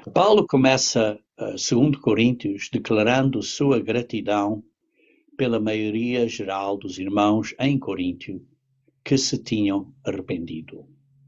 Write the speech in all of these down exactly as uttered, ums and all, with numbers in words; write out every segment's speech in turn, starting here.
Paulo começa uh, segundo Coríntios declarando sua gratidão pela maioria geral dos irmãos em Coríntio que se tinham arrependido.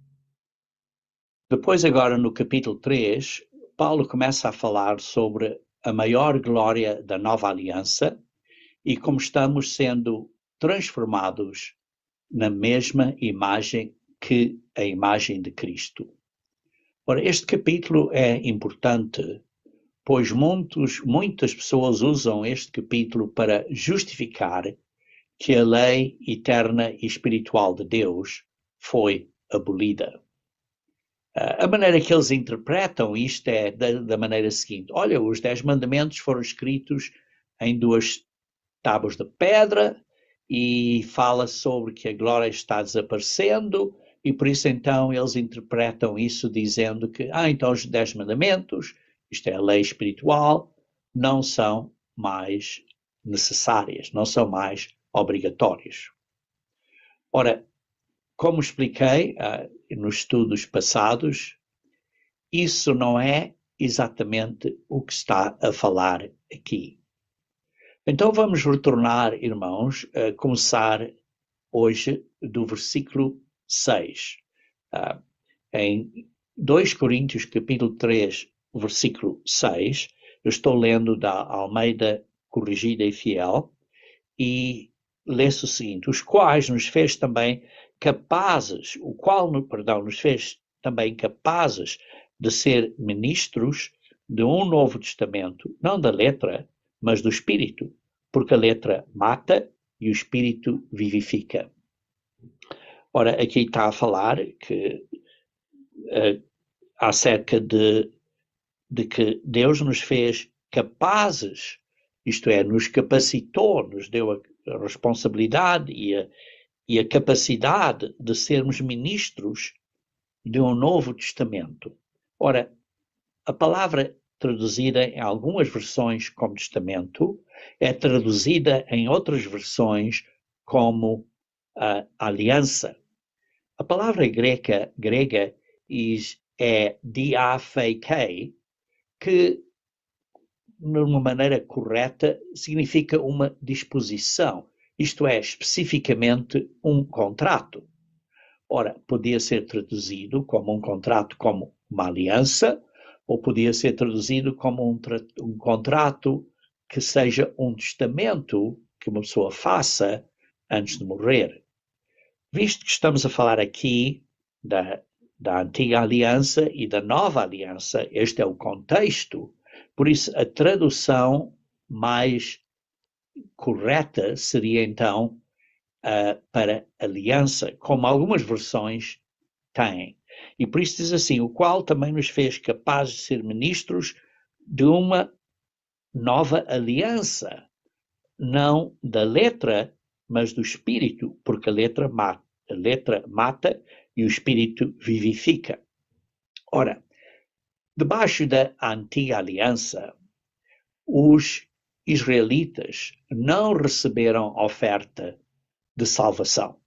Depois, agora no capítulo três, Paulo começa a falar sobre a maior glória da nova aliança e como estamos sendo transformados na mesma imagem que a imagem de Cristo. Ora, este capítulo é importante, pois muitos, muitas pessoas usam este capítulo para justificar que a lei eterna e espiritual de Deus foi abolida. A maneira que eles interpretam isto é da, da maneira seguinte: olha, os dez mandamentos foram escritos em duas tábuas de pedra e fala sobre que a glória está desaparecendo e por isso então eles interpretam isso dizendo que, ah, então os dez mandamentos, isto é a lei espiritual, não são mais necessárias, não são mais obrigatórias. Ora, como expliquei uh, nos estudos passados, isso não é exatamente o que está a falar aqui. Então vamos retornar, irmãos, a começar hoje do versículo seis. Uh, em dois Coríntios, capítulo três, versículo seis, eu estou lendo da Almeida Corrigida e Fiel, e lê-se o seguinte: os quais nos fez também capazes, o qual, perdão, nos fez também capazes de ser ministros de um novo testamento, não da letra, mas do Espírito, porque a letra mata e o Espírito vivifica. Ora, aqui está a falar que uh, acerca de, de que Deus nos fez capazes, isto é, nos capacitou, nos deu a, a responsabilidade e a, e a capacidade de sermos ministros de um novo testamento. Ora, a palavra traduzida em algumas versões como testamento é traduzida em outras versões como uh, aliança. A palavra grega, grega é diatheke, que, de uma maneira correta, significa uma disposição, isto é, especificamente um contrato. Ora, podia ser traduzido como um contrato, como uma aliança, ou podia ser traduzido como um, um contrato que seja um testamento que uma pessoa faça antes de morrer. Visto que estamos a falar aqui da, da antiga aliança e da nova aliança, este é o contexto, por isso a tradução mais correta seria então uh, para aliança, como algumas versões têm. E por isso diz assim: o qual também nos fez capazes de ser ministros de uma nova aliança, não da letra, mas do Espírito, porque a letra mata, a letra mata e o Espírito vivifica. Ora, debaixo da antiga aliança, os israelitas não receberam oferta de salvação.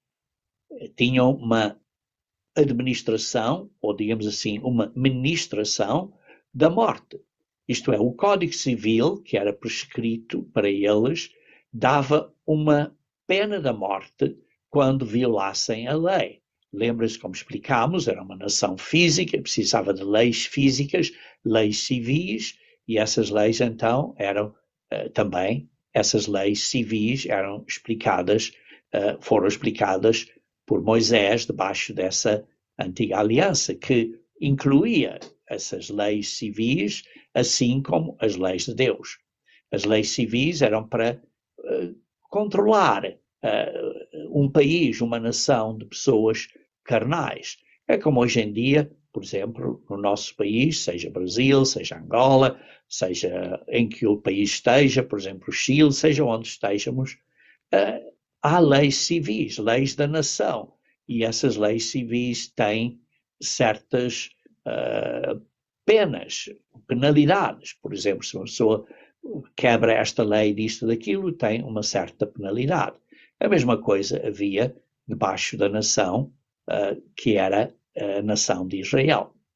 Tinham uma administração, ou digamos assim, uma ministração da morte. Isto é, o Código Civil, que era prescrito para eles, dava uma pena da morte quando violassem a lei. Lembra-se, como explicámos, era uma nação física, precisava de leis físicas, leis civis, e essas leis então eram uh, também, essas leis civis eram explicadas, uh, foram explicadas por Moisés debaixo dessa antiga aliança, que incluía essas leis civis, assim como as leis de Deus. As leis civis eram para uh, controlar uh, um país, uma nação de pessoas carnais. É como hoje em dia, por exemplo, no nosso país, seja Brasil, seja Angola, seja em que o país esteja, por exemplo, Chile, seja onde estejamos, uh, há leis civis, leis da nação, e essas leis civis têm certas uh, penas, penalidades. Por exemplo, se uma pessoa quebra esta lei, disto, daquilo, tem uma certa penalidade. A mesma coisa havia debaixo da nação uh, que era a nação de Israel.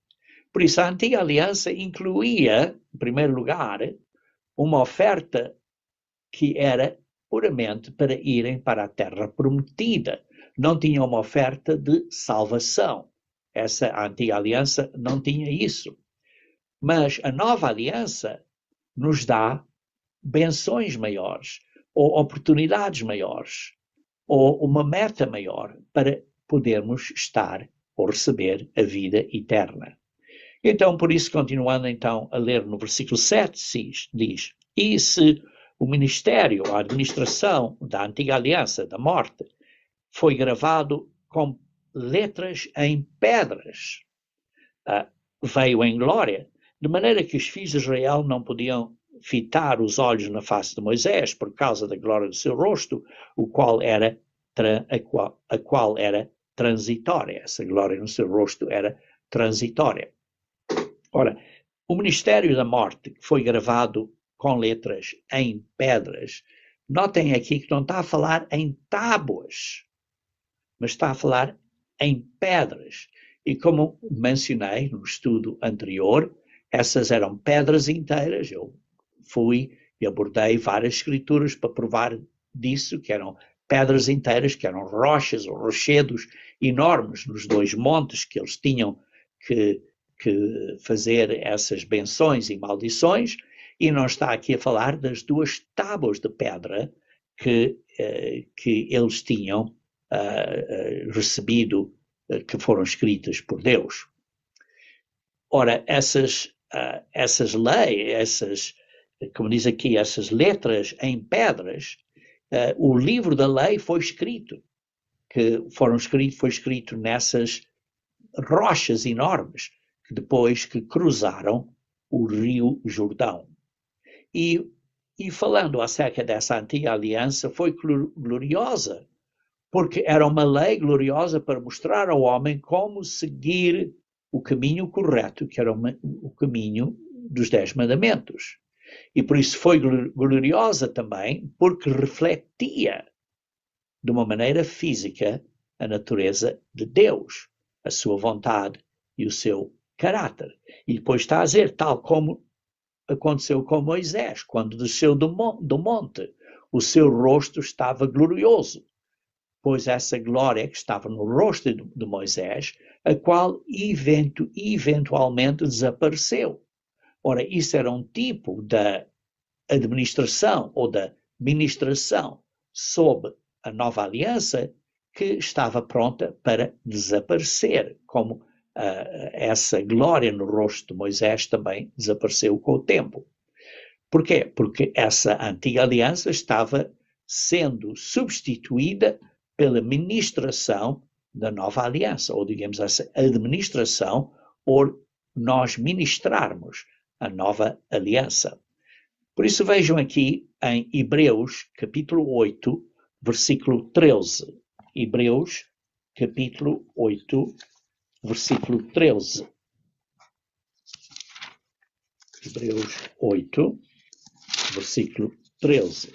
Por isso, a antiga aliança incluía, em primeiro lugar, uma oferta que era puramente para irem para a terra prometida. Não tinha uma oferta de salvação. Essa a antiga aliança não tinha isso. Mas a nova aliança nos dá benções maiores, ou oportunidades maiores, ou uma meta maior para podermos estar ou receber a vida eterna. Então, por isso, continuando então a ler no versículo sete, diz: e se o ministério, a administração da antiga aliança, da morte, foi gravado com letras em pedras, uh, veio em glória, de maneira que os filhos de Israel não podiam fitar os olhos na face de Moisés por causa da glória do seu rosto, o qual era, a, qual, a qual era transitória. Essa glória no seu rosto era transitória. Ora, o ministério da morte foi gravado com letras em pedras. Notem aqui que não está a falar em tábuas, mas está a falar em pedras. E como mencionei no estudo anterior, essas eram pedras inteiras. Eu fui e abordei várias escrituras para provar disso, que eram pedras inteiras, que eram rochas ou rochedos enormes nos dois montes que eles tinham que, que fazer essas benções e maldições, e não está aqui a falar das duas tábuas de pedra que, eh, que eles tinham Uh, uh, recebido, uh, que foram escritas por Deus. Ora, essas, uh, essas leis, essas, como diz aqui, essas letras em pedras, uh, o livro da lei foi escrito, que foram escrito, foi escrito nessas rochas enormes, que depois que cruzaram o rio Jordão. E, e falando acerca dessa antiga aliança, foi gloriosa, porque era uma lei gloriosa para mostrar ao homem como seguir o caminho correto, que era o caminho dos Dez Mandamentos. E por isso foi gloriosa também, porque refletia de uma maneira física a natureza de Deus, a sua vontade e o seu caráter. E depois está a dizer, tal como aconteceu com Moisés, quando desceu do monte, o seu rosto estava glorioso, pois essa glória que estava no rosto de Moisés, a qual evento, eventualmente desapareceu. Ora, isso era um tipo da administração ou da ministração sob a nova aliança que estava pronta para desaparecer, como uh, essa glória no rosto de Moisés também desapareceu com o tempo. Por quê? Porque essa antiga aliança estava sendo substituída pela ministração da nova aliança, ou digamos essa administração, ou nós ministrarmos a nova aliança. Por isso vejam aqui em Hebreus capítulo oito, versículo treze. Hebreus capítulo oito, versículo treze. Hebreus oito, versículo treze.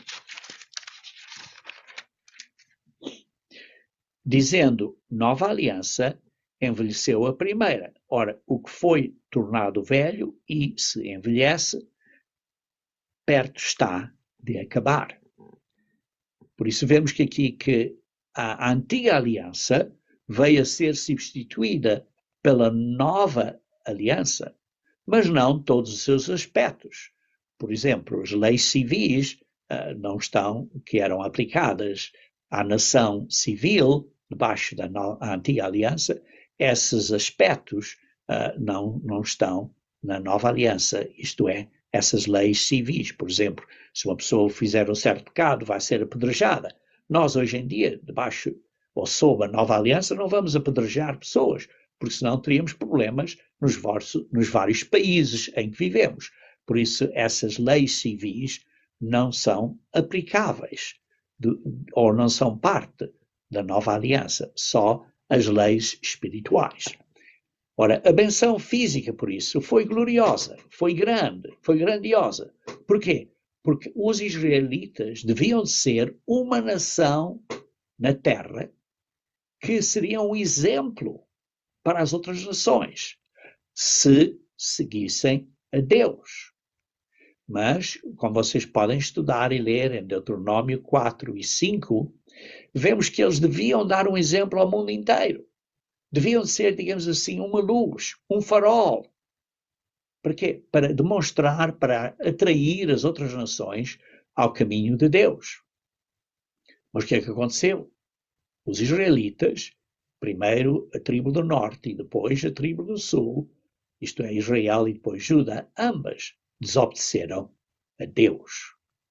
Dizendo, nova aliança envelheceu a primeira. Ora, o que foi tornado velho e se envelhece, perto está de acabar. Por isso vemos que aqui que a antiga aliança veio a ser substituída pela nova aliança, mas não todos os seus aspectos. Por exemplo, as leis civis uh, não estão, que eram aplicadas à nação civil, debaixo da no- antiga aliança, esses aspectos uh, não, não estão na nova aliança, isto é, essas leis civis. Por exemplo, se uma pessoa fizer um certo pecado, vai ser apedrejada. Nós, hoje em dia, debaixo ou sob a nova aliança, não vamos apedrejar pessoas, porque senão teríamos problemas nos, vorso, nos vários países em que vivemos. Por isso, essas leis civis não são aplicáveis, de, ou não são parte da nova aliança, só as leis espirituais. Ora, a benção física, por isso, foi gloriosa, foi grande, foi grandiosa. Por quê? Porque os israelitas deviam ser uma nação na terra que seria um exemplo para as outras nações. se seguissem a Deus. Mas, como vocês podem estudar e ler em Deuteronômio quatro e cinco, vemos que eles deviam dar um exemplo ao mundo inteiro. Deviam ser, digamos assim, uma luz, um farol. Para quê? Para demonstrar, para atrair as outras nações ao caminho de Deus. Mas o que é que aconteceu? Os israelitas, primeiro a tribo do norte e depois a tribo do sul, isto é, Israel e depois Judá, ambas desobedeceram a Deus.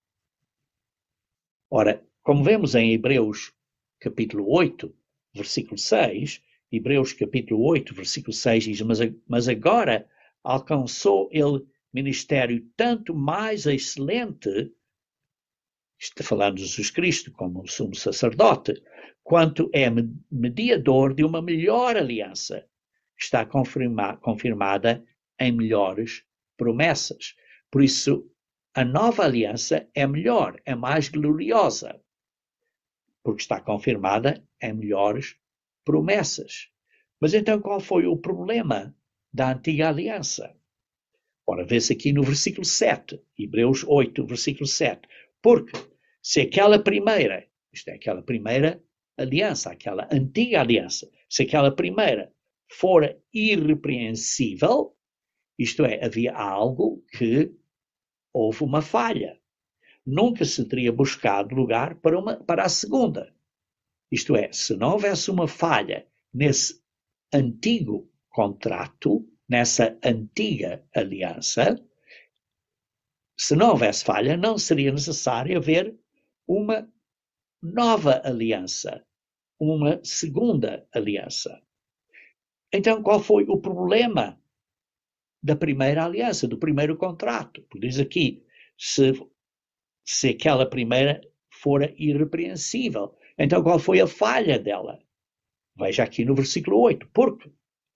Ora, como vemos em Hebreus capítulo oito, versículo seis, Hebreus capítulo oito, versículo seis diz, mas, mas agora alcançou ele ministério tanto mais excelente, está falando de Jesus Cristo como sumo sacerdote, quanto é mediador de uma melhor aliança, que está confirma, confirmada em melhores promessas. Por isso, a nova aliança é melhor, é mais gloriosa, porque está confirmada em melhores promessas. Mas então qual foi o problema da antiga aliança? Ora, vê-se aqui no versículo sete, Hebreus oito, versículo sete. Porque se aquela primeira, isto é, aquela primeira aliança, aquela antiga aliança, se aquela primeira fora irrepreensível, isto é, havia algo que houve uma falha. Nunca se teria buscado lugar para, uma, para a segunda. Isto é, se não houvesse uma falha nesse antigo contrato, nessa antiga aliança, se não houvesse falha, não seria necessário haver uma nova aliança, uma segunda aliança. Então, qual foi o problema da primeira aliança, do primeiro contrato? Porque diz aqui, se, se aquela primeira fora irrepreensível. Então, qual foi a falha dela? Veja aqui no versículo oito. Porque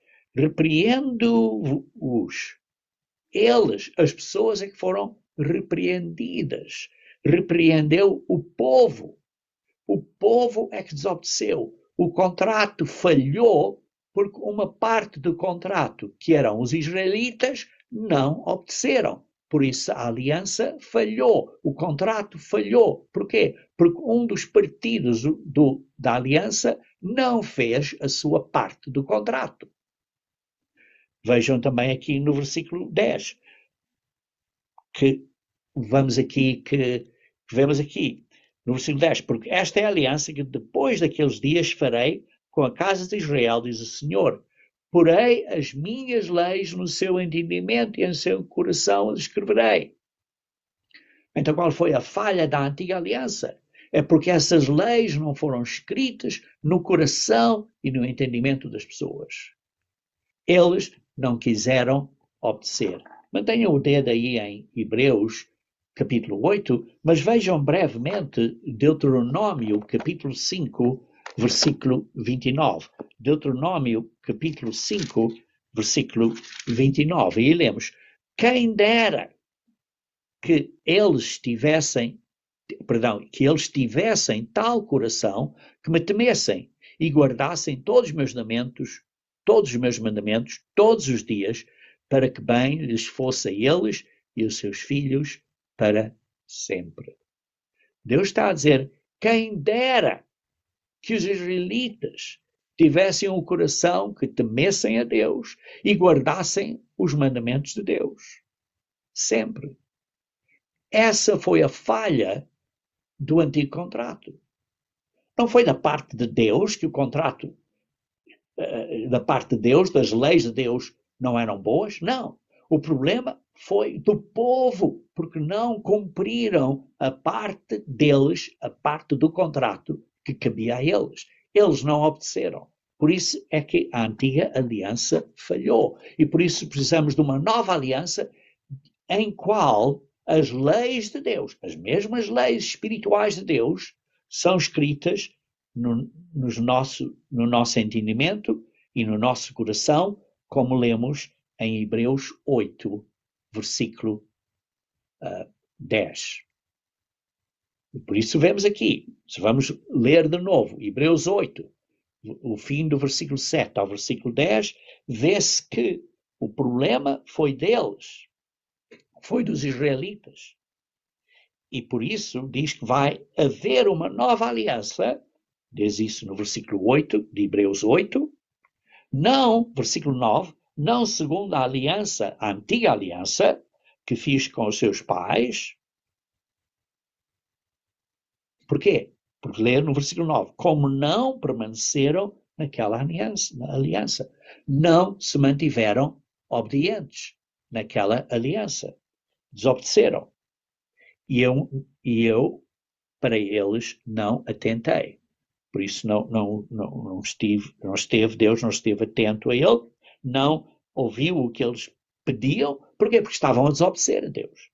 repreendo-os. Eles, as pessoas é que foram repreendidas. Repreendeu o povo. O povo é que desobedeceu. O contrato falhou porque uma parte do contrato, que eram os israelitas, não obedeceram. Por isso a aliança falhou, o contrato falhou. Por quê? Porque um dos partidos do, da aliança não fez a sua parte do contrato. Vejam também aqui no versículo dez, que vamos aqui, que vemos aqui, no versículo dez, porque esta é a aliança que depois daqueles dias farei com a casa de Israel, diz o Senhor. Porei as minhas leis no seu entendimento e em seu coração as escreverei. Então qual foi a falha da antiga aliança? É porque essas leis não foram escritas no coração e no entendimento das pessoas. Eles não quiseram obedecer. Mantenham o dedo aí em Hebreus capítulo oito, mas vejam brevemente Deuteronômio capítulo cinco, versículo vinte e nove. Deuteronômio capítulo cinco, versículo vinte e nove. E lemos, quem dera que eles tivessem, perdão, que eles tivessem tal coração que me temessem e guardassem todos os meus mandamentos, todos os meus mandamentos, todos os dias, para que bem lhes fosse a eles e os seus filhos para sempre. Deus está a dizer, quem dera que os israelitas tivessem um coração que temessem a Deus e guardassem os mandamentos de Deus. Sempre. Essa foi a falha do antigo contrato. Não foi da parte de Deus que o contrato, da parte de Deus, das leis de Deus não eram boas, não. O problema foi do povo, porque não cumpriram a parte deles, a parte do contrato que cabia a eles. Eles não obedeceram. Por isso é que a antiga aliança falhou. E por isso precisamos de uma nova aliança em qual as leis de Deus, as mesmas leis espirituais de Deus, são escritas no, nos nosso, no nosso entendimento e no nosso coração, como lemos em Hebreus oito, versículo uh, dez. E por isso vemos aqui, se vamos ler de novo, Hebreus oito, o fim do versículo sete ao versículo dez, vê-se que O problema foi deles, foi dos israelitas. E por isso diz que vai haver uma nova aliança, diz isso no versículo oito de Hebreus oito, não, versículo nove, não segundo a aliança, a antiga aliança, que fiz com os seus pais. Porquê? Porque lê no versículo nove, como não permaneceram naquela aliança, na aliança, não se mantiveram obedientes naquela aliança, desobedeceram. E eu, e eu para eles, não atentei. Por isso não, não, não, não, estive, não esteve, Deus não esteve atento a ele, não ouviu o que eles pediam. Porquê? Porque estavam a desobedecer a Deus.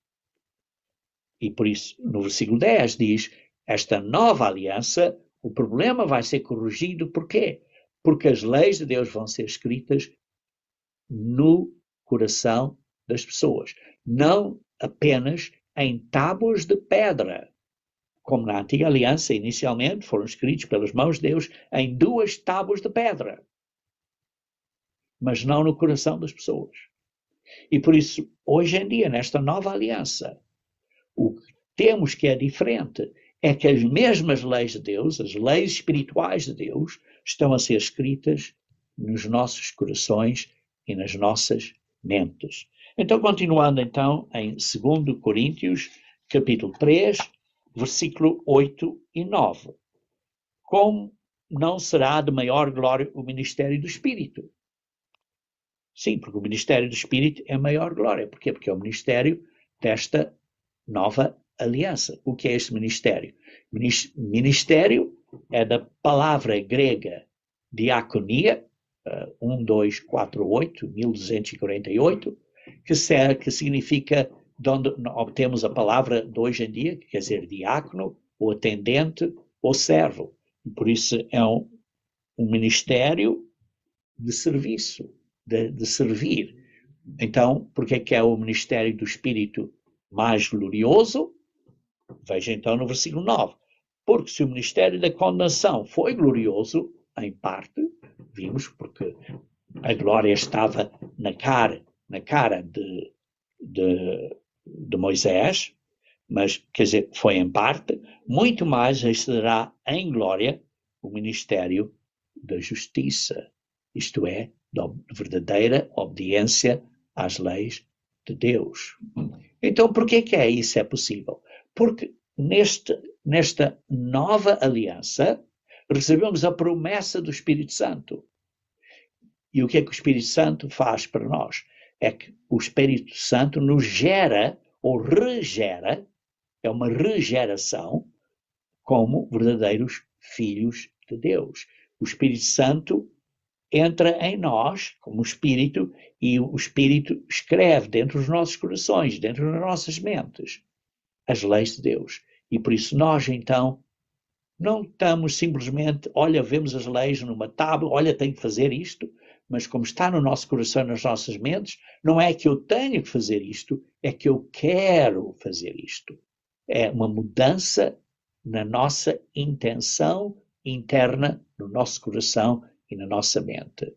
E por isso, no versículo dez diz, esta nova aliança, o problema vai ser corrigido. Porquê? Porque as leis de Deus vão ser escritas no coração das pessoas, não apenas em tábuas de pedra, como na antiga aliança, inicialmente foram escritos pelas mãos de Deus em duas tábuas de pedra, mas não no coração das pessoas. E por isso, hoje em dia, nesta nova aliança, o que temos que é diferente é que as mesmas leis de Deus, as leis espirituais de Deus, estão a ser escritas nos nossos corações e nas nossas mentes. Então, continuando então em dois Coríntios, capítulo três, versículo oito e nove. Como não será de maior glória o ministério do Espírito? Sim, porque o ministério do Espírito é maior glória. Porquê? Porque é o ministério desta nova aliança. O que é este ministério? Ministério é da palavra grega diaconia, um, dois, quatro, oito, mil duzentos e quarenta e oito, que, serve, que significa de onde obtemos a palavra de hoje em dia, que quer dizer diácono, ou atendente, ou servo. E por isso é um, um ministério de serviço, de, de servir. Então, por que é que é o ministério do Espírito mais glorioso? Veja então no versículo nove. Porque se o ministério da condenação foi glorioso, em parte, vimos, porque a glória estava na cara, na cara de, de, de Moisés, mas, quer dizer, foi em parte, muito mais excederá em glória o ministério da justiça, isto é, da verdadeira obediência às leis de Deus. Então, por que é isso é possível? Porque neste, nesta nova aliança recebemos a promessa do Espírito Santo. E o que é que o Espírito Santo faz para nós? É que o Espírito Santo nos gera ou regera, é uma regeração, como verdadeiros filhos de Deus. O Espírito Santo entra em nós, como Espírito, e o Espírito escreve dentro dos nossos corações, dentro das nossas mentes, as leis de Deus. E por isso nós, então, não estamos simplesmente, olha, vemos as leis numa tábua, olha, tenho que fazer isto, mas como está no nosso coração e nas nossas mentes, não é que eu tenho que fazer isto, é que eu quero fazer isto. É uma mudança na nossa intenção interna, no nosso coração e na nossa mente.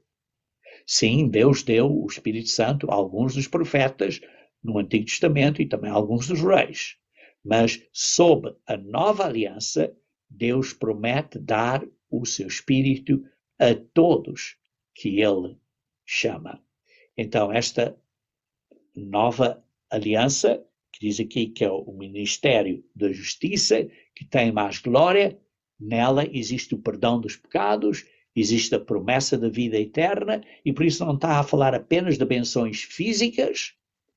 Sim, Deus deu o Espírito Santo a alguns dos profetas no Antigo Testamento e também a alguns dos reis. Mas, sob a nova aliança, Deus promete dar o seu Espírito a todos que Ele chama. Então, esta nova aliança, que diz aqui que é o ministério da justiça, que tem mais glória, nela existe o perdão dos pecados, existe a promessa da vida eterna, e por isso não está a falar apenas de benções físicas,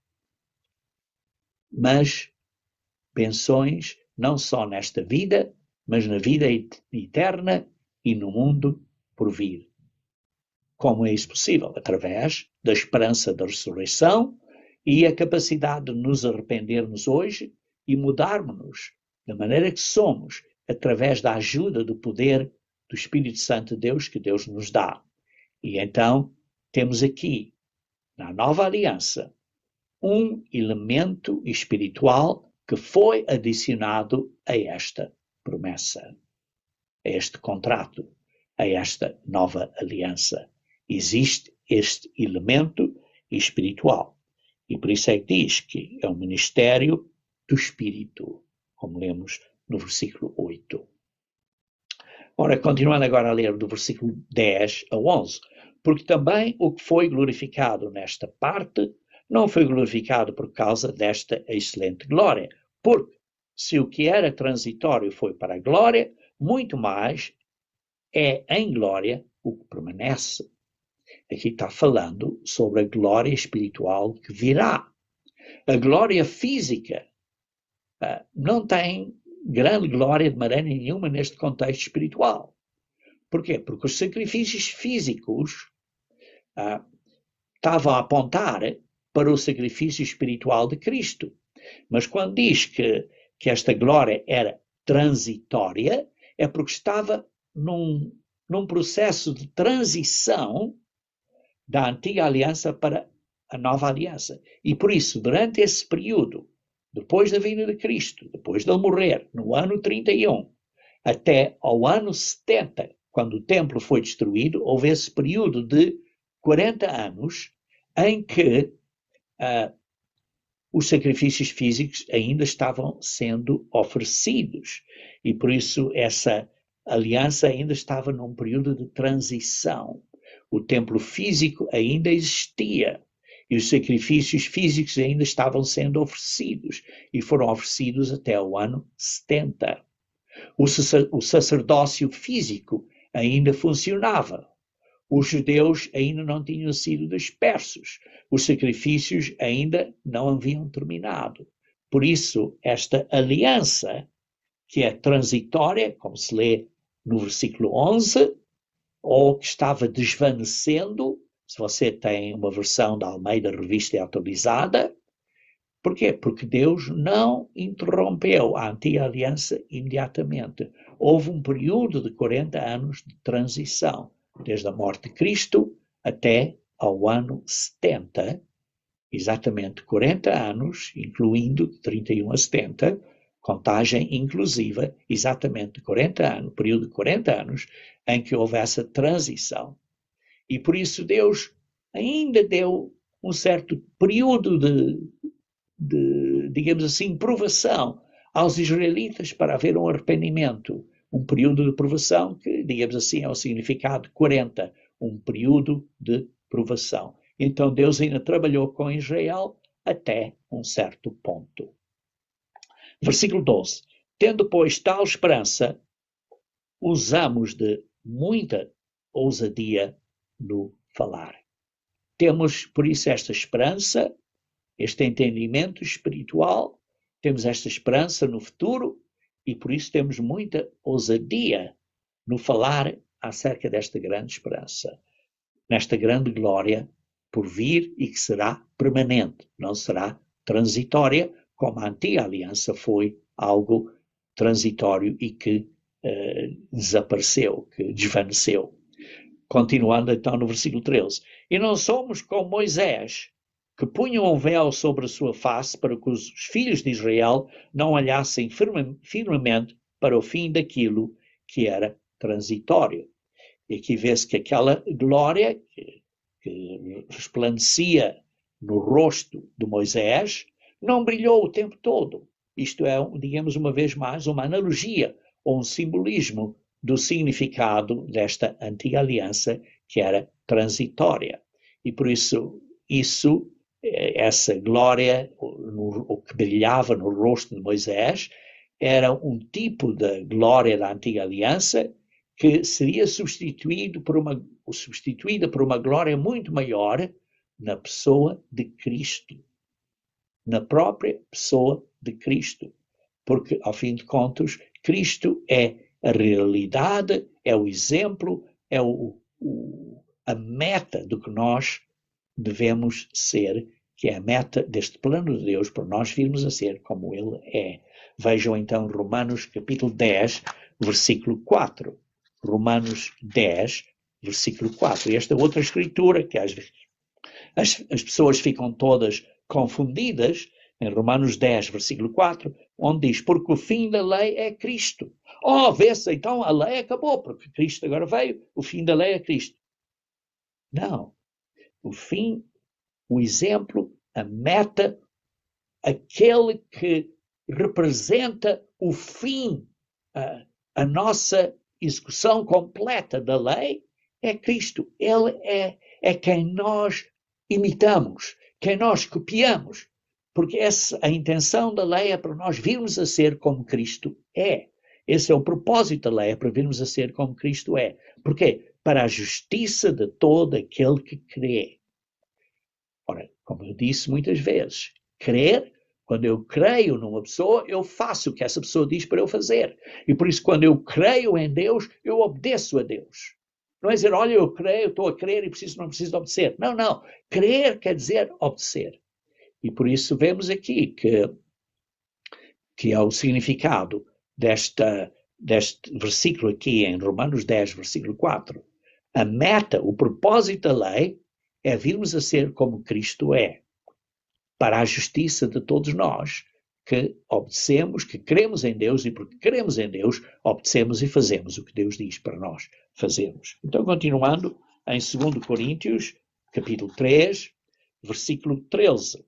mas benções não só nesta vida, mas na vida eterna e no mundo por vir. Como é isso possível? Através da esperança da ressurreição e a capacidade de nos arrependermos hoje e mudarmos-nos da maneira que somos, através da ajuda do poder do Espírito Santo de Deus que Deus nos dá. E então temos aqui, na nova aliança, um elemento espiritual que foi adicionado a esta promessa, a este contrato, a esta nova aliança. Existe este elemento e espiritual. E por isso é que diz que é um ministério do Espírito, como lemos no versículo oito. Ora, continuando agora a ler do versículo dez a onze, porque também o que foi glorificado nesta parte não foi glorificado por causa desta excelente glória, porque se o que era transitório foi para a glória, muito mais é em glória o que permanece. Aqui está falando sobre a glória espiritual que virá. A glória física uh, não tem grande glória de maneira nenhuma neste contexto espiritual. Porquê? Porque os sacrifícios físicos uh, estavam a apontar para o sacrifício espiritual de Cristo. Mas quando diz que, que esta glória era transitória, é porque estava num, num processo de transição da antiga aliança para a nova aliança. E por isso, durante esse período, depois da vinda de Cristo, depois de ele morrer, no ano trinta e um, até ao ano setenta, quando o templo foi destruído, houve esse período de quarenta anos em que uh, os sacrifícios físicos ainda estavam sendo oferecidos. E por isso essa aliança ainda estava num período de transição. O templo físico ainda existia e os sacrifícios físicos ainda estavam sendo oferecidos e foram oferecidos até o ano setenta. O, sacer, o sacerdócio físico ainda funcionava. Os judeus ainda não tinham sido dispersos. Os sacrifícios ainda não haviam terminado. Por isso, esta aliança, que é transitória, como se lê no versículo onze, ou que estava desvanecendo, se você tem uma versão da Almeida Revista e Atualizada. Porquê? Porque Deus não interrompeu a antiga aliança imediatamente. Houve um período de quarenta anos de transição, desde a morte de Cristo até ao ano setenta, exatamente quarenta anos, incluindo de trinta e um a setenta, contagem inclusiva, exatamente quarenta anos, período de quarenta anos, em que houve essa transição. E por isso Deus ainda deu um certo período de, de digamos assim, provação aos israelitas para haver um arrependimento. Um período de provação que, digamos assim, é o significado de quarenta, um período de provação. Então Deus ainda trabalhou com Israel até um certo ponto. Versículo doze. Tendo, pois, tal esperança, usamos de muita ousadia no falar. Temos, por isso, esta esperança, este entendimento espiritual, temos esta esperança no futuro e, por isso, temos muita ousadia no falar acerca desta grande esperança, nesta grande glória por vir e que será permanente, não será transitória, como a antiga aliança foi algo transitório e que uh, desapareceu, que desvaneceu. Continuando então no versículo treze. E não somos como Moisés, que punha um véu sobre a sua face para que os filhos de Israel não olhassem firme, firmemente para o fim daquilo que era transitório. E aqui vê-se que aquela glória que, que resplandecia no rosto de Moisés não brilhou o tempo todo. Isto é, digamos uma vez mais, uma analogia ou um simbolismo do significado desta antiga aliança que era transitória. E por isso, isso, essa glória, o que brilhava no rosto de Moisés, era um tipo de glória da antiga aliança que seria substituído por uma, substituída por uma glória muito maior na pessoa de Cristo. Na própria pessoa de Cristo. Porque, ao fim de contas, Cristo é a realidade, é o exemplo, é o, o, a meta do que nós devemos ser, que é a meta deste plano de Deus para nós virmos a ser como Ele é. Vejam então Romanos capítulo dez, versículo quatro. Romanos dez, versículo quatro. E esta outra escritura, que às vezes as, as pessoas ficam todas confundidas, em Romanos dez, versículo quatro, onde diz, porque o fim da lei é Cristo. Oh, vê-se, então a lei acabou, porque Cristo agora veio, o fim da lei é Cristo. Não. O fim o exemplo, a meta, aquele que representa o fim, a, a nossa execução completa da lei, é Cristo. Ele é, é quem nós imitamos, quem nós copiamos, porque essa, a intenção da lei é para nós virmos a ser como Cristo é. Esse é o propósito da lei, é para virmos a ser como Cristo é. Porquê? Para a justiça de todo aquele que crê. Ora, como eu disse muitas vezes, crer, quando eu creio numa pessoa, eu faço o que essa pessoa diz para eu fazer. E por isso, quando eu creio em Deus, eu obedeço a Deus. Não é dizer, olha, eu creio, estou a crer e preciso, não preciso obedecer. Não, não. Crer quer dizer obedecer. E por isso vemos aqui que, que é o significado desta, deste versículo aqui em Romanos dez, versículo quatro. A meta, o propósito da lei é virmos a ser como Cristo é, para a justiça de todos nós, que obedecemos, que cremos em Deus, e porque cremos em Deus, obedecemos e fazemos o que Deus diz para nós fazermos. Então, continuando, em dois Coríntios, capítulo três, versículo treze,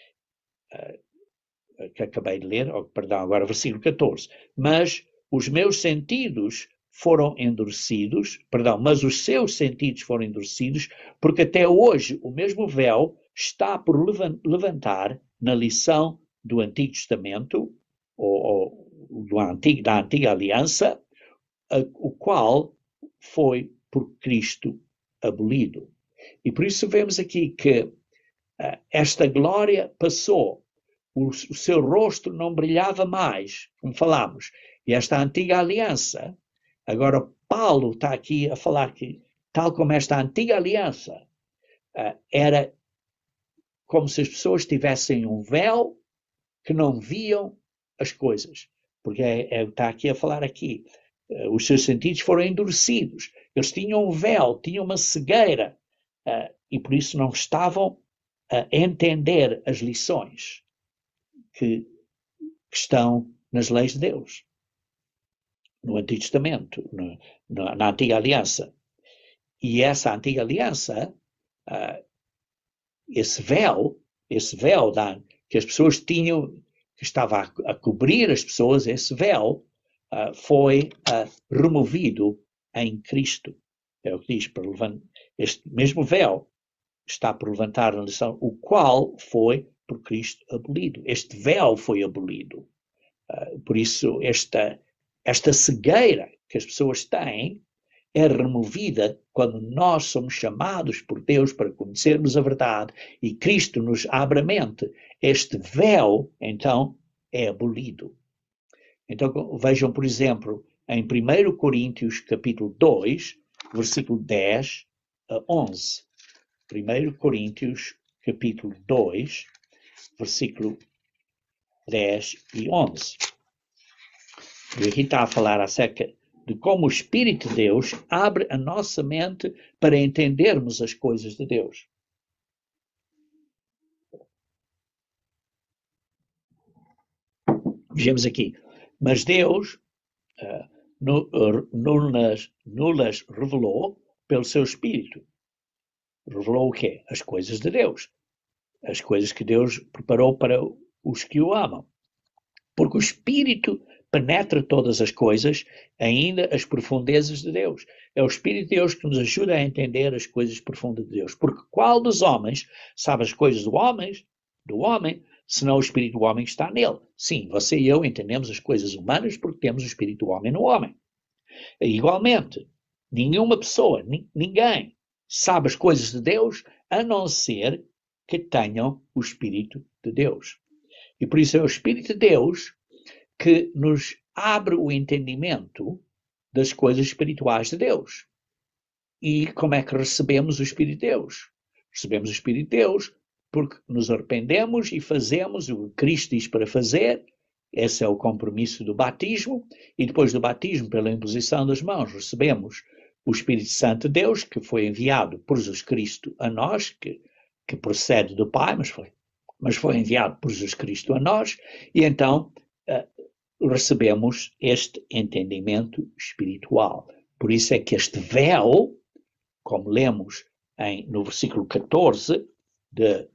uh, que acabei de ler, oh, perdão, agora versículo catorze. Mas os meus sentidos foram endurecidos, perdão, mas os seus sentidos foram endurecidos, porque até hoje o mesmo véu está por levantar na lição do Antigo Testamento, ou, ou do antigo, da Antiga Aliança, a, o qual foi por Cristo abolido. E por isso vemos aqui que uh, esta glória passou, o, o seu rosto não brilhava mais, como falámos, e esta Antiga Aliança, agora Paulo está aqui a falar que, tal como esta Antiga Aliança, uh, era como se as pessoas tivessem um véu que não viam as coisas. Porque é, é, está aqui a falar aqui, uh, os seus sentidos foram endurecidos. Eles tinham um véu, tinham uma cegueira, uh, e por isso não estavam a entender as lições que, que estão nas leis de Deus, no Antigo Testamento, no, no, na Antiga Aliança. E essa Antiga Aliança, uh, esse véu, esse véu da, que as pessoas tinham, que estava a, a cobrir as pessoas, esse véu uh, foi uh, removido em Cristo. É o que diz, para levantar, este mesmo véu está por levantar na lição, o qual foi por Cristo abolido. Este véu foi abolido. Uh, por isso, esta, esta cegueira que as pessoas têm é removida quando nós somos chamados por Deus para conhecermos a verdade e Cristo nos abre a mente. Este véu, então, é abolido. Então, vejam, por exemplo, em primeiro Coríntios, capítulo dois, versículo dez a onze. primeiro Coríntios, capítulo dois, versículo dez e onze. E aqui está a falar acerca de como o Espírito de Deus abre a nossa mente para entendermos as coisas de Deus. Vejamos aqui. Mas Deus uh, nulas, nulas revelou pelo seu Espírito. Revelou o quê? As coisas de Deus. As coisas que Deus preparou para os que o amam. Porque o Espírito penetra todas as coisas, ainda as profundezas de Deus. É o Espírito de Deus que nos ajuda a entender as coisas profundas de Deus. Porque qual dos homens sabe as coisas do homem, do homem, senão o Espírito do homem que está nele? Sim, você e eu entendemos as coisas humanas porque temos o Espírito do homem no homem. Igualmente, nenhuma pessoa, ninguém sabe as coisas de Deus a não ser que tenham o Espírito de Deus. E por isso é o Espírito de Deus que nos abre o entendimento das coisas espirituais de Deus. E como é que recebemos o Espírito de Deus? Recebemos o Espírito de Deus porque nos arrependemos e fazemos o que Cristo diz para fazer. Esse é o compromisso do batismo. E depois do batismo, pela imposição das mãos, recebemos o Espírito Santo de Deus, que foi enviado por Jesus Cristo a nós, que, que procede do Pai, mas foi, mas foi enviado por Jesus Cristo a nós. E então uh, recebemos este entendimento espiritual. Por isso é que este véu, como lemos em, no versículo catorze de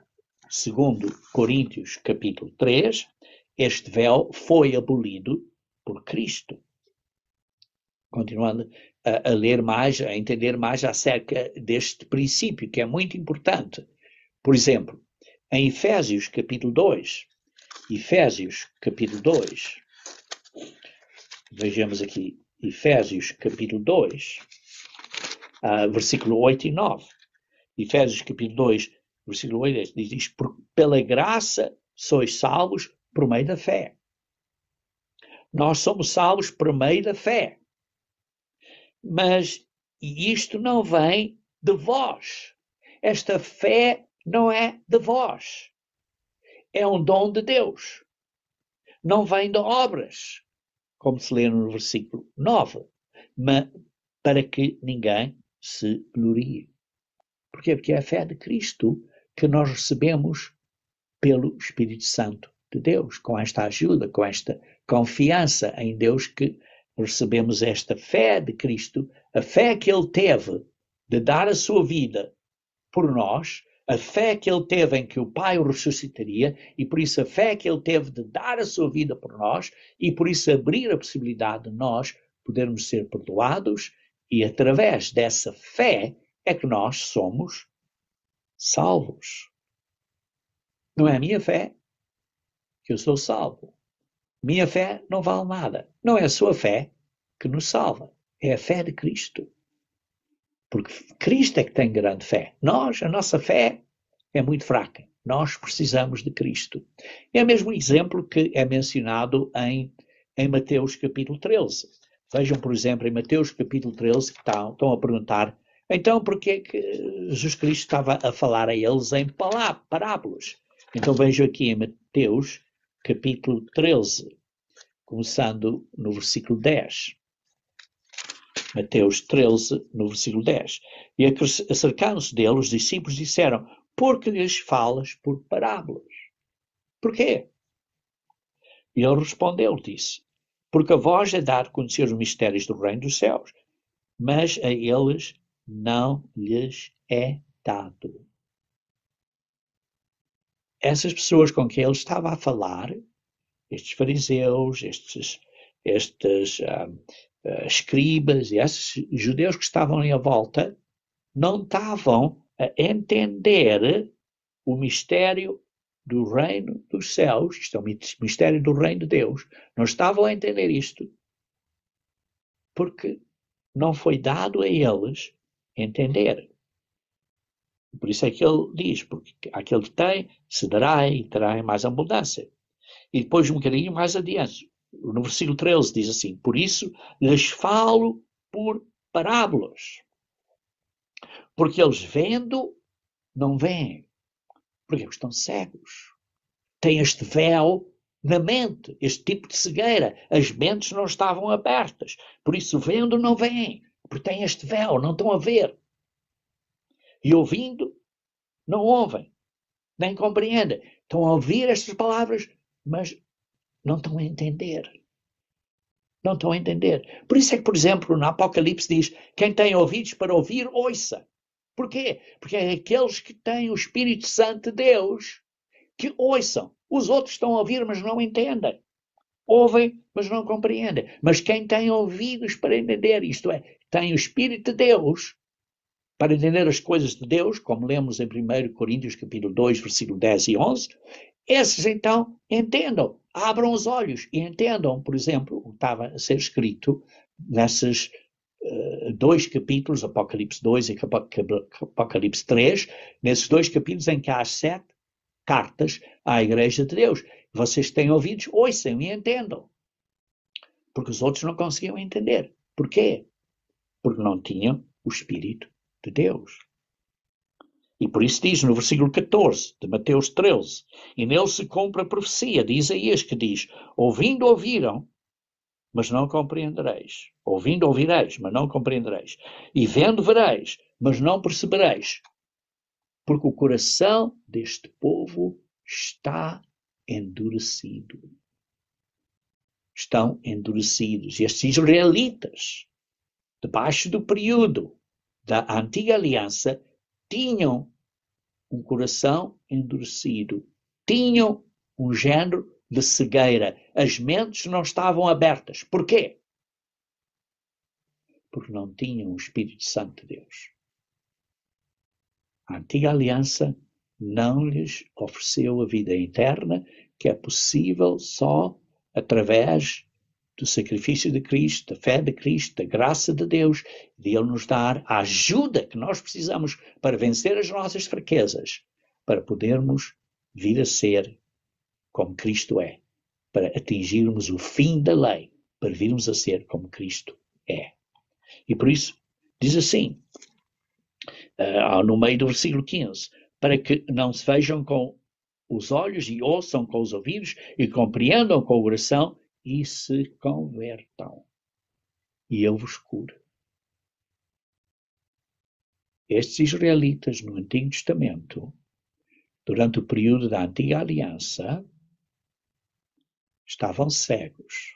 segundo Coríntios capítulo três, este véu foi abolido por Cristo. Continuando a, a ler mais, a entender mais acerca deste princípio, que é muito importante. Por exemplo, em Efésios capítulo dois, Efésios capítulo dois, vejamos aqui, Efésios capítulo dois, uh, versículo oito e nove. Efésios capítulo dois, versículo oito, diz, diz, pela graça sois salvos por meio da fé. Nós somos salvos por meio da fé. Mas isto não vem de vós. Esta fé não é de vós. É um dom de Deus. Não vem de obras, como se lê no versículo nove, mas para que ninguém se glorie. Porquê? Porque é a fé de Cristo que nós recebemos pelo Espírito Santo de Deus, com esta ajuda, com esta confiança em Deus, que recebemos esta fé de Cristo, a fé que Ele teve de dar a sua vida por nós, a fé que Ele teve em que o Pai o ressuscitaria, e por isso a fé que Ele teve de dar a sua vida por nós, e por isso abrir a possibilidade de nós podermos ser perdoados, e através dessa fé é que nós somos salvos. Não é a minha fé que eu sou salvo. Minha fé não vale nada. Não é a sua fé que nos salva. É a fé de Cristo. Porque Cristo é que tem grande fé. Nós, a nossa fé é muito fraca. Nós precisamos de Cristo. É o mesmo exemplo que é mencionado em, em Mateus capítulo treze. Vejam, por exemplo, em Mateus capítulo treze, que estão, estão a perguntar, então porquê é que Jesus Cristo estava a falar a eles em parábolas? Então vejam aqui em Mateus capítulo treze, começando no versículo dez. Mateus treze, no versículo dez. E acercando-se dele, os discípulos disseram, por que lhes falas por parábolas? Porquê? E ele respondeu, disse, porque a vós é dado conhecer os mistérios do reino dos céus, mas a eles não lhes é dado. Essas pessoas com quem ele estava a falar, estes fariseus, estes, estes uh, uh, escribas e esses judeus que estavam ali à volta, não estavam a entender o mistério do reino dos céus, isto é o mistério do reino de Deus, não estavam a entender isto, porque não foi dado a eles entender. Por isso é que ele diz, porque aquele que tem, se dará e terá em mais abundância. E depois um bocadinho mais adiante, no versículo treze diz assim, por isso lhes falo por parábolas, porque eles vendo, não veem, porque eles estão cegos. Têm este véu na mente, este tipo de cegueira. As mentes não estavam abertas. Por isso, vendo, não veem, porque têm este véu, não estão a ver. E ouvindo, não ouvem, nem compreendem. Estão a ouvir estas palavras, mas não estão a entender. Não estão a entender. Por isso é que, por exemplo, no Apocalipse diz, quem tem ouvidos para ouvir, ouça. Porquê? Porque é aqueles que têm o Espírito Santo de Deus que ouçam. Os outros estão a ouvir, mas não entendem. Ouvem, mas não compreendem. Mas quem tem ouvidos para entender, isto é, tem o Espírito de Deus para entender as coisas de Deus, como lemos em primeiro Coríntios capítulo dois, versículo dez e onze, esses então entendam, abram os olhos e entendam, por exemplo, o que estava a ser escrito nesses uh, dois capítulos, Apocalipse dois e Apocalipse três, nesses dois capítulos em que há sete cartas à Igreja de Deus. Vocês têm ouvidos, ouçam e entendam. Porque os outros não conseguiam entender. Porquê? Porque não tinham o Espírito de Deus. E por isso diz no versículo catorze de Mateus treze, e nele se cumpre a profecia de Isaías que diz, ouvindo ouviram, mas não compreendereis. Ouvindo ouvireis, mas não compreendereis. E vendo vereis, mas não percebereis. Porque o coração deste povo está endurecido. Estão endurecidos. E estes israelitas, debaixo do período da antiga aliança, tinham um coração endurecido. Tinham um género de cegueira. As mentes não estavam abertas. Porquê? Porque não tinham o Espírito Santo de Deus. A antiga aliança não lhes ofereceu a vida eterna, que é possível só através do sacrifício de Cristo, da fé de Cristo, da graça de Deus, de Ele nos dar a ajuda que nós precisamos para vencer as nossas fraquezas, para podermos vir a ser como Cristo é, para atingirmos o fim da lei, para virmos a ser como Cristo é. E por isso, diz assim, uh, no meio do versículo quinze, para que não se vejam com os olhos e ouçam com os ouvidos e compreendam com o coração e se convertam. E eu vos curo. Estes israelitas no Antigo Testamento, durante o período da Antiga Aliança, estavam cegos.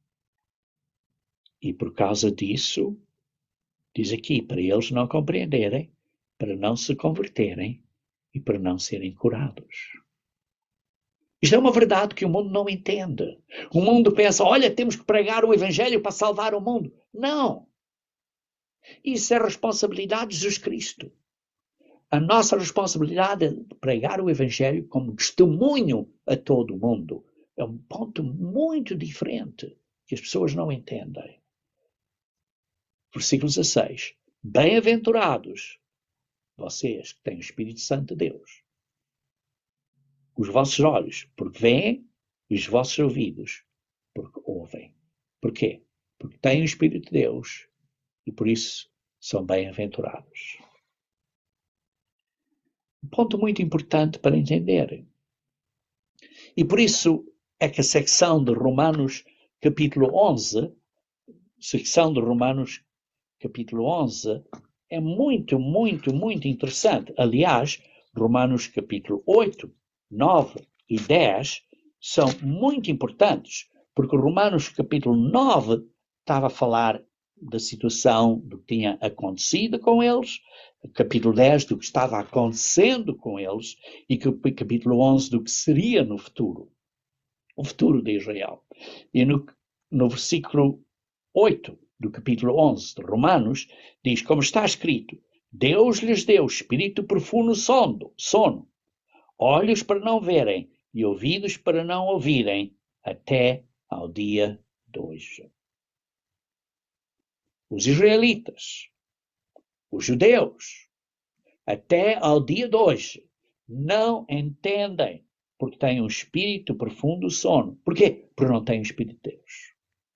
E por causa disso, diz aqui, para eles não compreenderem, para não se converterem e para não serem curados. Isto é uma verdade que o mundo não entende. O mundo pensa, olha, temos que pregar o Evangelho para salvar o mundo. Não. Isso é responsabilidade de Jesus Cristo. A nossa responsabilidade é pregar o Evangelho como testemunho a todo o mundo. É um ponto muito diferente que as pessoas não entendem. Versículo dezasseis. Bem-aventurados vocês que têm o Espírito Santo de Deus. Os vossos olhos, porque veem, e os vossos ouvidos, porque ouvem. Porquê? Porque têm o Espírito de Deus e por isso são bem-aventurados. Um ponto muito importante para entender. E por isso é que a secção de Romanos capítulo onze, secção de Romanos capítulo onze, é muito, muito, muito interessante. Aliás, Romanos capítulo oito, nove e dez são muito importantes, porque Romanos capítulo nove estava a falar da situação do que tinha acontecido com eles, capítulo dez do que estava acontecendo com eles e capítulo onze do que seria no futuro, o futuro de Israel. E no, no versículo oito do capítulo onze de Romanos, diz, como está escrito, Deus lhes deu espírito profundo sono, sono, olhos para não verem e ouvidos para não ouvirem, até ao dia de hoje. Os israelitas, os judeus, até ao dia de hoje, não entendem porque têm um espírito profundo sono. Porquê? Porque não têm o Espírito de Deus.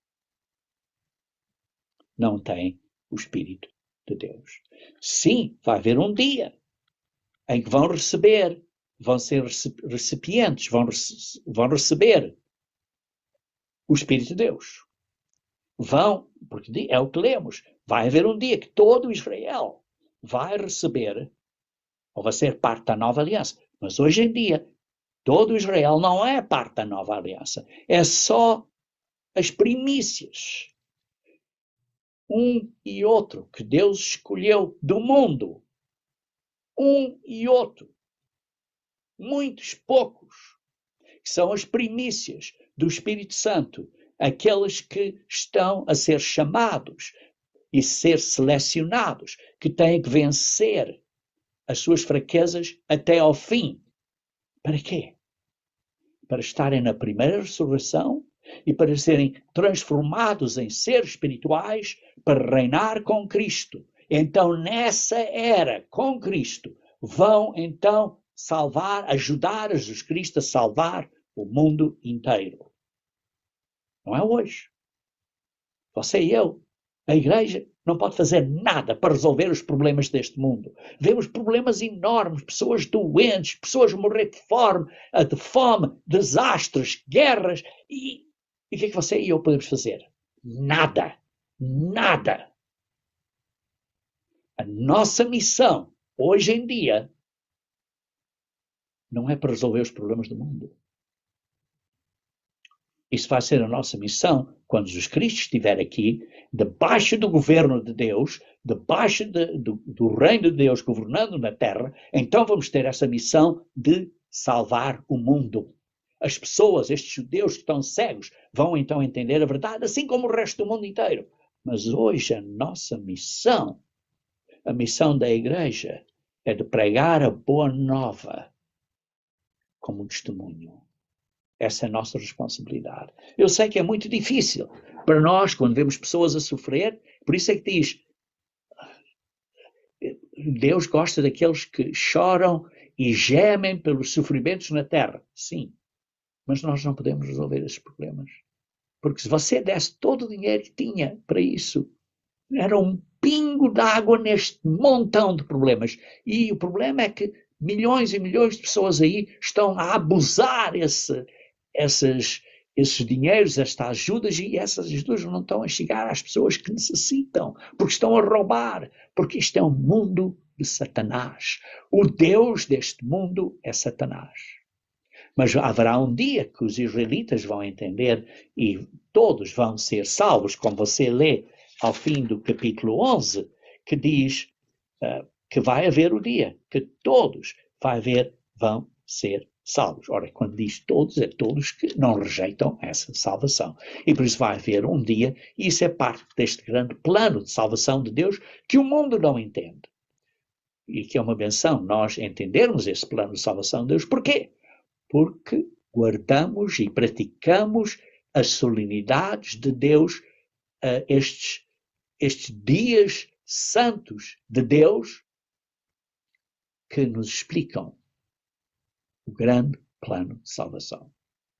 Não têm o Espírito de Deus. Sim, vai haver um dia em que vão receber, vão ser recipientes, vão, rece- vão receber o Espírito de Deus. Vão, porque é o que lemos, vai haver um dia que todo Israel vai receber, ou vai ser parte da nova aliança. Mas hoje em dia, todo Israel não é parte da nova aliança. É só as primícias. Um e outro que Deus escolheu do mundo. Um e outro. Muitos poucos. Que são as primícias do Espírito Santo. Aqueles que estão a ser chamados e ser selecionados. Que têm que vencer as suas fraquezas até ao fim. Para quê? Para estarem na primeira ressurreição e para serem transformados em seres espirituais para reinar com Cristo. Então, nessa era, com Cristo, vão então salvar, ajudar a Jesus Cristo a salvar o mundo inteiro. Não é hoje. Você e eu, a igreja, não pode fazer nada para resolver os problemas deste mundo. Vemos problemas enormes, pessoas doentes, pessoas a morrer de fome, de fome, desastres, guerras. E, e o que é que você e eu podemos fazer? Nada. Nada. A nossa missão, hoje em dia, não é para resolver os problemas do mundo. Isso vai ser a nossa missão quando Jesus Cristo estiver aqui, debaixo do governo de Deus, debaixo de, do, do reino de Deus governando na terra. Então vamos ter essa missão de salvar o mundo. As pessoas, estes judeus que estão cegos, vão então entender a verdade, assim como o resto do mundo inteiro. Mas hoje a nossa missão, a missão da igreja, é de pregar a boa nova como testemunho. Essa é a nossa responsabilidade. Eu sei que é muito difícil para nós, quando vemos pessoas a sofrer, por isso é que diz, Deus gosta daqueles que choram e gemem pelos sofrimentos na terra. Sim, mas nós não podemos resolver esses problemas. Porque se você desse todo o dinheiro que tinha para isso, era um pingo d'água neste montão de problemas. E o problema é que milhões e milhões de pessoas aí estão a abusar esse, esses, esses dinheiros, estas ajudas, e essas ajudas não estão a chegar às pessoas que necessitam, porque estão a roubar, porque isto é um mundo de Satanás. O Deus deste mundo é Satanás. Mas haverá um dia que os israelitas vão entender e todos vão ser salvos, como você lê ao fim do capítulo onze, que diz uh, que vai haver o dia que todos vai haver, vão ser salvos. Ora, quando diz todos, é todos que não rejeitam essa salvação. E por isso vai haver um dia, e isso é parte deste grande plano de salvação de Deus que o mundo não entende. E que é uma benção nós entendermos esse plano de salvação de Deus. Porquê? Porque guardamos e praticamos as solenidades de Deus, uh, estes, estes dias santos de Deus que nos explicam o grande plano de salvação.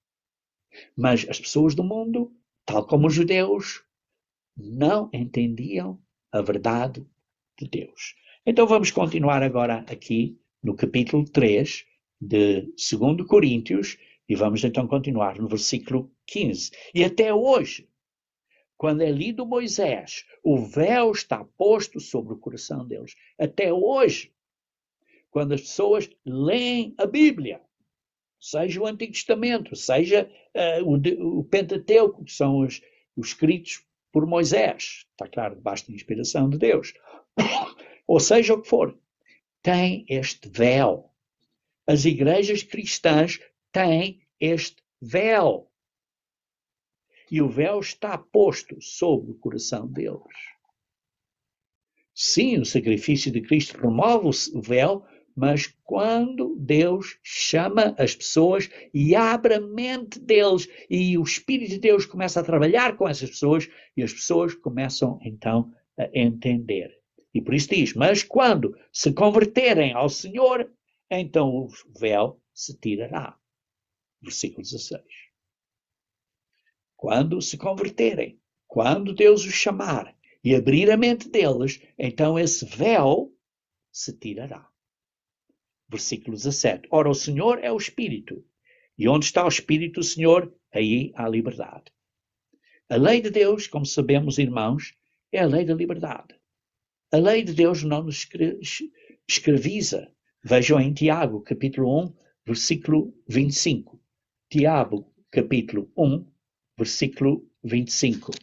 Mas as pessoas do mundo, tal como os judeus, não entendiam a verdade de Deus. Então vamos continuar agora aqui no capítulo três de segundo Coríntios, e vamos então continuar no versículo quinze. E até hoje, quando é lido Moisés, o véu está posto sobre o coração deles. Até hoje, quando as pessoas leem a Bíblia, seja o Antigo Testamento, seja uh, o, o Pentateuco, que são os, os escritos por Moisés, está claro, debaixo da inspiração de Deus, ou seja o que for, tem este véu. As igrejas cristãs têm este véu. E o véu está posto sobre o coração deles. Sim, o sacrifício de Cristo remove o véu, mas quando Deus chama as pessoas e abre a mente deles, e o Espírito de Deus começa a trabalhar com essas pessoas, e as pessoas começam então a entender. E por isso diz, mas quando se converterem ao Senhor, então o véu se tirará. Versículo dezesseis. Quando se converterem, quando Deus os chamar e abrir a mente deles, então esse véu se tirará. Versículo dezassete. Ora, o Senhor é o Espírito, e onde está o Espírito do Senhor, aí há liberdade. A lei de Deus, como sabemos, irmãos, é a lei da liberdade. A lei de Deus não nos escraviza. Vejam em Tiago, capítulo um, versículo vinte e cinco. Tiago, capítulo um, versículo vinte e cinco.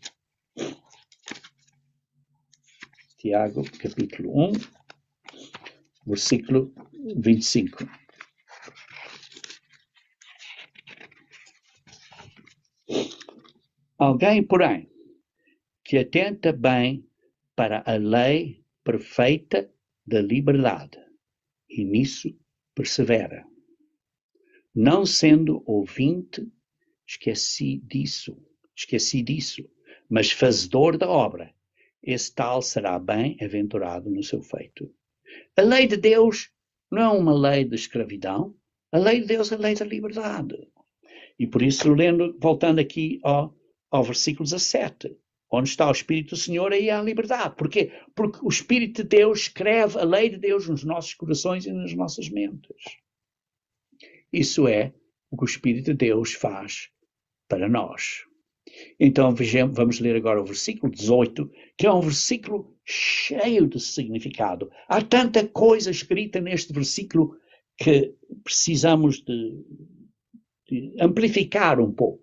Tiago, capítulo um, versículo vinte e cinco. Alguém, porém, que atenta bem para a lei perfeita da liberdade, e nisso persevera, não sendo ouvinte, esqueci disso, esqueci disso, mas fazedor da obra, esse tal será bem-aventurado no seu feito. A lei de Deus não é uma lei de escravidão, a lei de Deus é a lei da liberdade. E por isso, lendo, voltando aqui ao, ao versículo dezassete, onde está o Espírito do Senhor, aí há a liberdade. Porquê? Porque o Espírito de Deus escreve a lei de Deus nos nossos corações e nas nossas mentes. Isso é o que o Espírito de Deus faz para nós. Então vejamos, vamos ler agora o versículo dezoito, que é um versículo cheio de significado. Há tanta coisa escrita neste versículo que precisamos de, de amplificar um pouco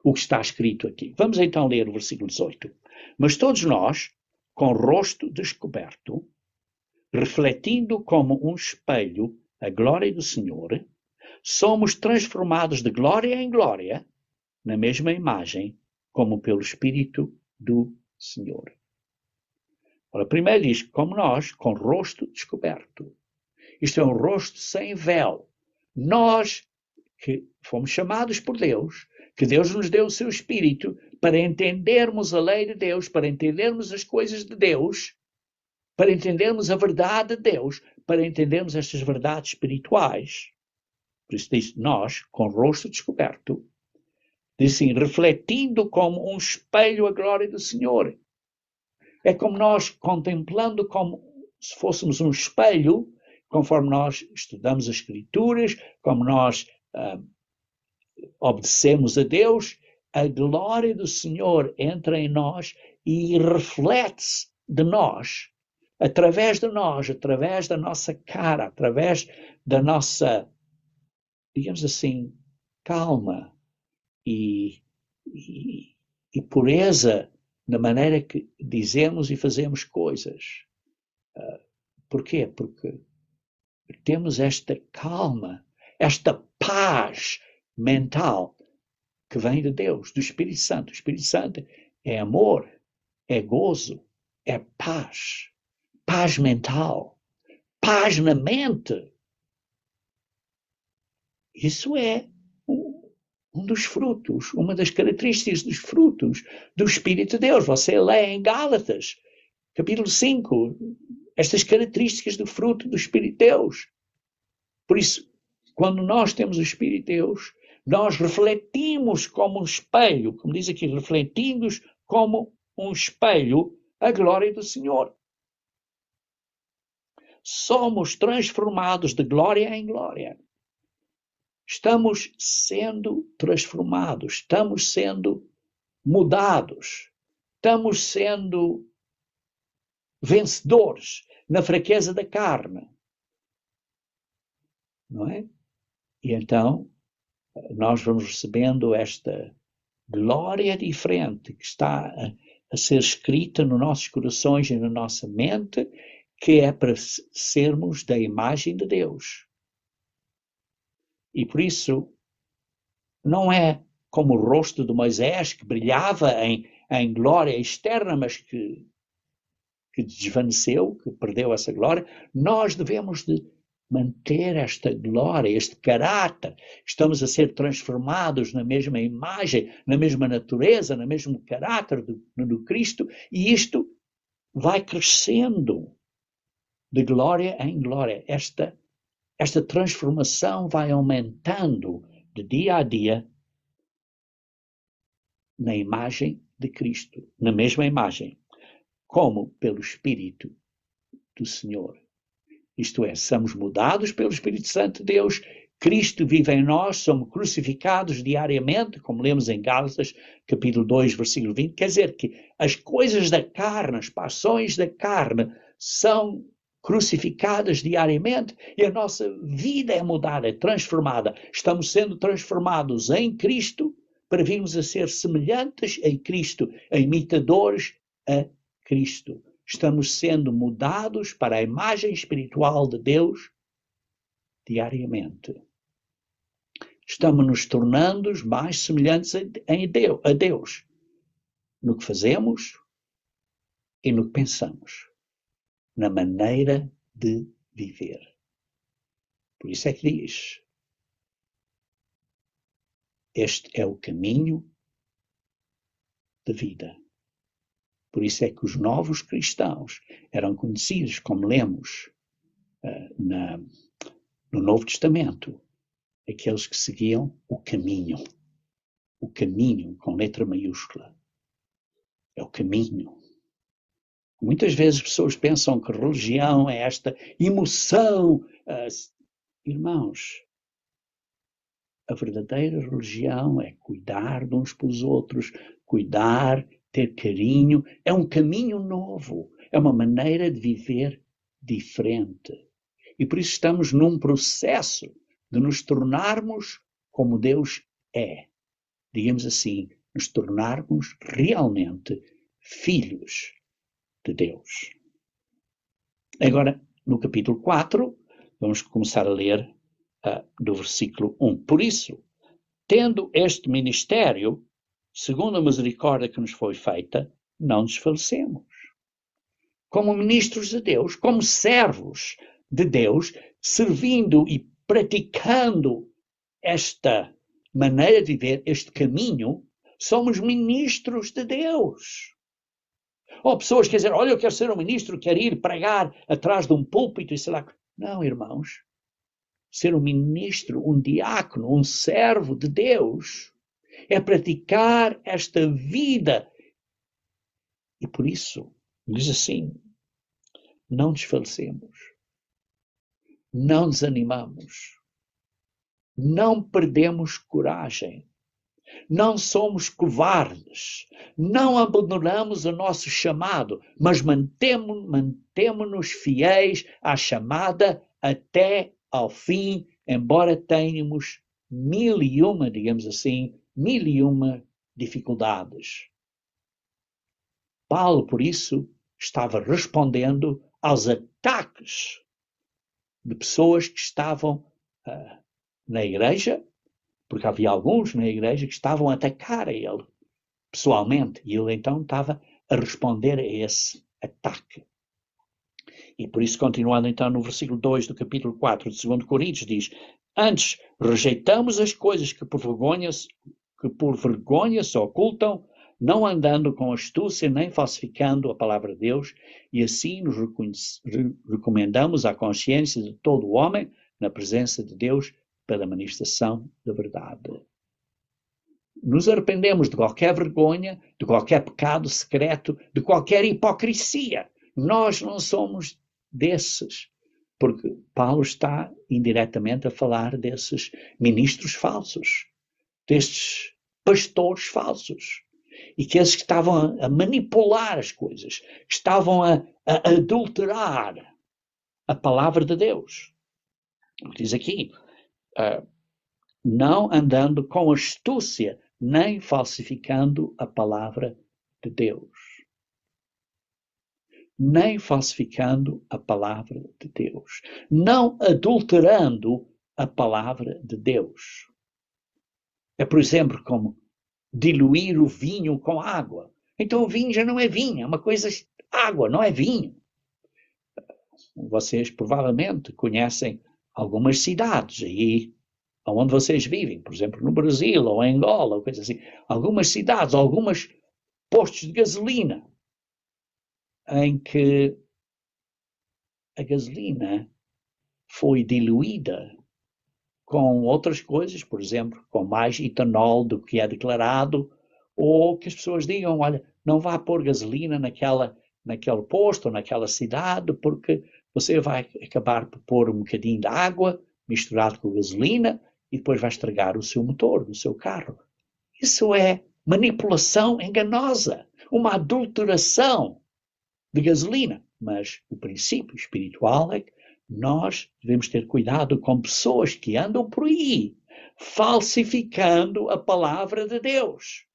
o que está escrito aqui. Vamos então ler o versículo dezoito. Mas todos nós, com o rosto descoberto, refletindo como um espelho a glória do Senhor, somos transformados de glória em glória, na mesma imagem, como pelo Espírito do Senhor. Ora, primeiro diz, como nós, com o rosto descoberto. Isto é um rosto sem véu. Nós, que fomos chamados por Deus, que Deus nos deu o seu Espírito, para entendermos a lei de Deus, para entendermos as coisas de Deus, para entendermos a verdade de Deus, para entendermos estas verdades espirituais. Por isso diz, nós, com o rosto descoberto, diz assim, refletindo como um espelho a glória do Senhor. É como nós contemplando como se fôssemos um espelho, conforme nós estudamos as Escrituras, como nós uh, obedecemos a Deus, a glória do Senhor entra em nós e reflete-se de nós, através de nós, através da nossa cara, através da nossa, digamos assim, calma e, e, e pureza na maneira que dizemos e fazemos coisas. Uh, porquê? Porque temos esta calma, esta paz mental que vem de Deus, do Espírito Santo. O Espírito Santo é amor, é gozo, é paz, paz mental, paz na mente. Isso é um, um dos frutos, uma das características dos frutos do Espírito de Deus. Você lê em Gálatas, capítulo cinco, estas características do fruto do Espírito de Deus. Por isso, quando nós temos o Espírito de Deus, nós refletimos como um espelho, como diz aqui, refletindo como um espelho a glória do Senhor. Somos transformados de glória em glória. Estamos sendo transformados, estamos sendo mudados, estamos sendo vencedores na fraqueza da carne. Não é? E então, nós vamos recebendo esta glória diferente que está a, a ser escrita nos nossos corações e na nossa mente, que é para sermos da imagem de Deus. E por isso, não é como o rosto de Moisés, que brilhava em, em glória externa, mas que, que desvaneceu, que perdeu essa glória. Nós devemos de manter esta glória, este caráter. Estamos a ser transformados na mesma imagem, na mesma natureza, no mesmo caráter do, do Cristo, e isto vai crescendo de glória em glória. Esta, esta transformação vai aumentando de dia a dia na imagem de Cristo, na mesma imagem, como pelo Espírito do Senhor. Isto é, somos mudados pelo Espírito Santo de Deus, Cristo vive em nós, somos crucificados diariamente, como lemos em Gálatas, capítulo dois, versículo vinte. Quer dizer que as coisas da carne, as paixões da carne, são crucificadas diariamente e a nossa vida é mudada, é transformada. Estamos sendo transformados em Cristo para virmos a ser semelhantes a Cristo, a imitadores a Cristo. Estamos sendo mudados para a imagem espiritual de Deus diariamente. Estamos nos tornando mais semelhantes a Deus no que fazemos e no que pensamos, na maneira de viver. Por isso é que diz, este é o caminho da vida. Por isso é que os novos cristãos eram conhecidos, como lemos uh, na, no Novo Testamento, aqueles que seguiam o caminho. O caminho com letra maiúscula. É o caminho. Muitas vezes as pessoas pensam que religião é esta emoção. Uh, irmãos, a verdadeira religião é cuidar de uns pelos outros, cuidar, ter carinho, é um caminho novo, é uma maneira de viver diferente. E por isso estamos num processo de nos tornarmos como Deus é. digamos assim, nos tornarmos realmente filhos de Deus. Agora, no capítulo quatro, vamos começar a ler uh, do versículo um. Por isso, tendo este ministério, segundo a misericórdia que nos foi feita, não desfalecemos. Como ministros de Deus, como servos de Deus, servindo e praticando esta maneira de viver, este caminho, somos ministros de Deus. Ou pessoas que dizem, olha, eu quero ser um ministro, quero ir pregar atrás de um púlpito e sei lá. Não, irmãos. Ser um ministro, um diácono, um servo de Deus é praticar esta vida. E por isso, diz assim, não desfalecemos, não desanimamos, não perdemos coragem, não somos covardes, não abandonamos o nosso chamado, mas mantemos, mantemos-nos fiéis à chamada até ao fim, embora tenhamos mil e uma, digamos assim, mil e uma dificuldades. Paulo, por isso, estava respondendo aos ataques de pessoas que estavam uh, na igreja, porque havia alguns na igreja que estavam a atacar a ele pessoalmente, e ele então estava a responder a esse ataque. E por isso, continuando então no versículo dois do capítulo quatro de dois Coríntios, diz, antes rejeitamos as coisas que por vergonha, que por vergonha se ocultam, não andando com astúcia nem falsificando a palavra de Deus, e assim nos recomendamos à consciência de todo o homem na presença de Deus pela manifestação da verdade. Nos arrependemos de qualquer vergonha, de qualquer pecado secreto, de qualquer hipocrisia. Nós não somos desses, porque Paulo está indiretamente a falar desses ministros falsos, destes pastores falsos, e que esses que estavam a manipular as coisas, que estavam a, a adulterar a palavra de Deus. Diz aqui, uh, não andando com astúcia, nem falsificando a palavra de Deus. Nem falsificando a palavra de Deus. Não adulterando a palavra de Deus. É, por exemplo, como diluir o vinho com água. Então o vinho já não é vinho, é uma coisa água, não é vinho. Vocês provavelmente conhecem algumas cidades aí onde vocês vivem, por exemplo, no Brasil ou em Angola, ou coisa assim. Algumas cidades, alguns postos de gasolina em que a gasolina foi diluída com outras coisas, por exemplo, com mais etanol do que é declarado, ou que as pessoas digam, olha, não vá pôr gasolina naquela, naquele posto ou naquela cidade, porque você vai acabar por pôr um bocadinho de água misturado com gasolina e depois vai estragar o seu motor, o seu carro. Isso é manipulação enganosa, uma adulteração de gasolina. Mas o princípio espiritual é que nós devemos ter cuidado com pessoas que andam por aí falsificando a palavra de Deus.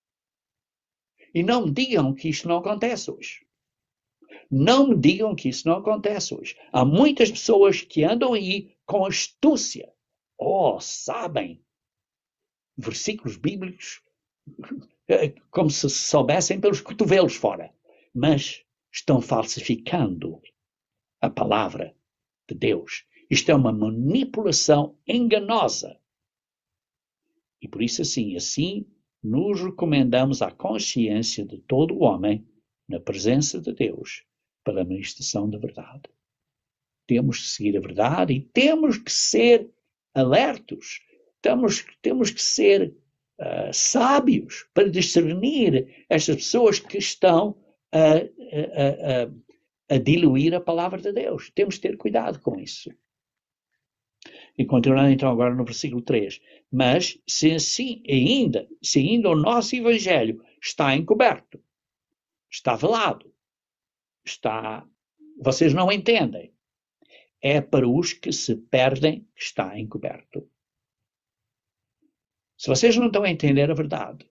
E não me digam que isto não acontece hoje. Não me digam que isso não acontece hoje. Há muitas pessoas que andam aí com astúcia. Oh, sabem versículos bíblicos como se soubessem pelos cotovelos fora. Mas estão falsificando a palavra de Deus. Isto é uma manipulação enganosa. E por isso assim, assim nos recomendamos à consciência de todo o homem na presença de Deus pela manifestação da verdade. Temos que seguir a verdade e temos que ser alertos. Temos, temos que ser uh, sábios para discernir estas pessoas que estão a, a, a, a diluir a palavra de Deus. Temos que ter cuidado com isso. E continuando então agora no versículo três. Mas se assim ainda, se ainda o nosso evangelho está encoberto, está velado, está, vocês não entendem, é para os que se perdem que está encoberto. Se vocês não estão a entender a verdade,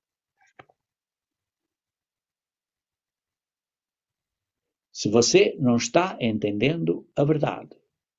se você não está entendendo a verdade,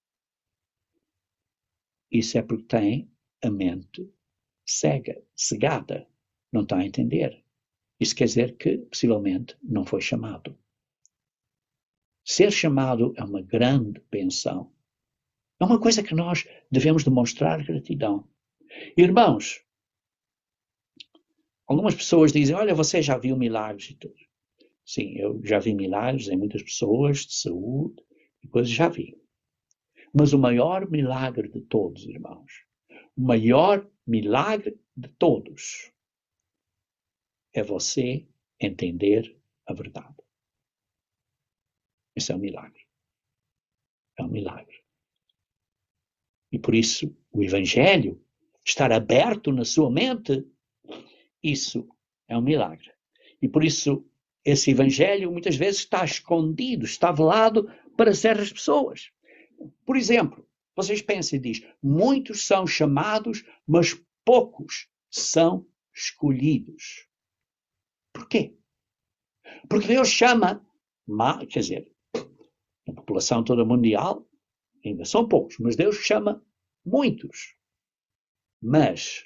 isso é porque tem a mente cega, cegada, não está a entender. Isso quer dizer que, possivelmente, não foi chamado. Ser chamado é uma grande benção. É uma coisa que nós devemos demonstrar gratidão. Irmãos, algumas pessoas dizem, olha, você já viu milagres e tudo. Sim, eu já vi milagres em muitas pessoas, de saúde, e coisas já vi. Mas o maior milagre de todos, irmãos, o maior milagre de todos é você entender a verdade. Esse é um milagre. É um milagre. E por isso, o Evangelho, estar aberto na sua mente, isso é um milagre. E por isso, esse Evangelho muitas vezes está escondido, está velado para certas pessoas. Por exemplo, vocês pensam e dizem, muitos são chamados, mas poucos são escolhidos. Por quê? Porque Deus chama, quer dizer, a população toda mundial, ainda são poucos, mas Deus chama muitos. Mas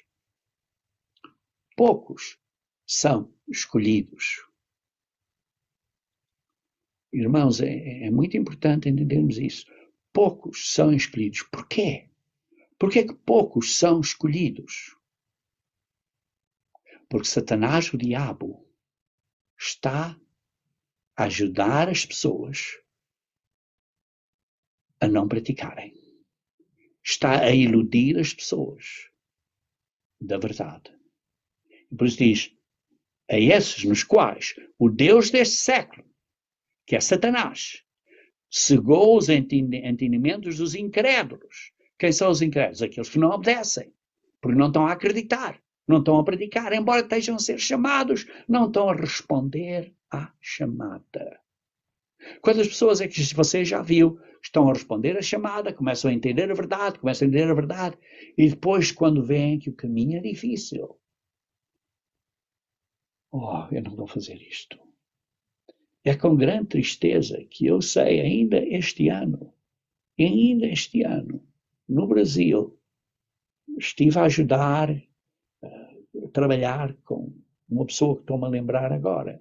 poucos são escolhidos. Irmãos, é, é muito importante entendermos isso. Poucos são escolhidos. Por quê? Por que poucos são escolhidos? Porque Satanás, o diabo, está a ajudar as pessoas a não praticarem. Está a iludir as pessoas da verdade. E por isso diz, a esses nos quais o Deus deste século, que é Satanás, cegou os entendimentos dos incrédulos. Quem são os incrédulos? Aqueles que não obedecem, porque não estão a acreditar, não estão a praticar, embora estejam a ser chamados, não estão a responder à chamada. Quantas pessoas é que você já viu estão a responder à chamada, começam a entender a verdade, começam a entender a verdade, e depois quando veem que o caminho é difícil, oh, eu não vou fazer isto. É com grande tristeza que eu sei ainda este ano, ainda este ano, no Brasil, estive a ajudar, a trabalhar com uma pessoa que estou-me a lembrar agora.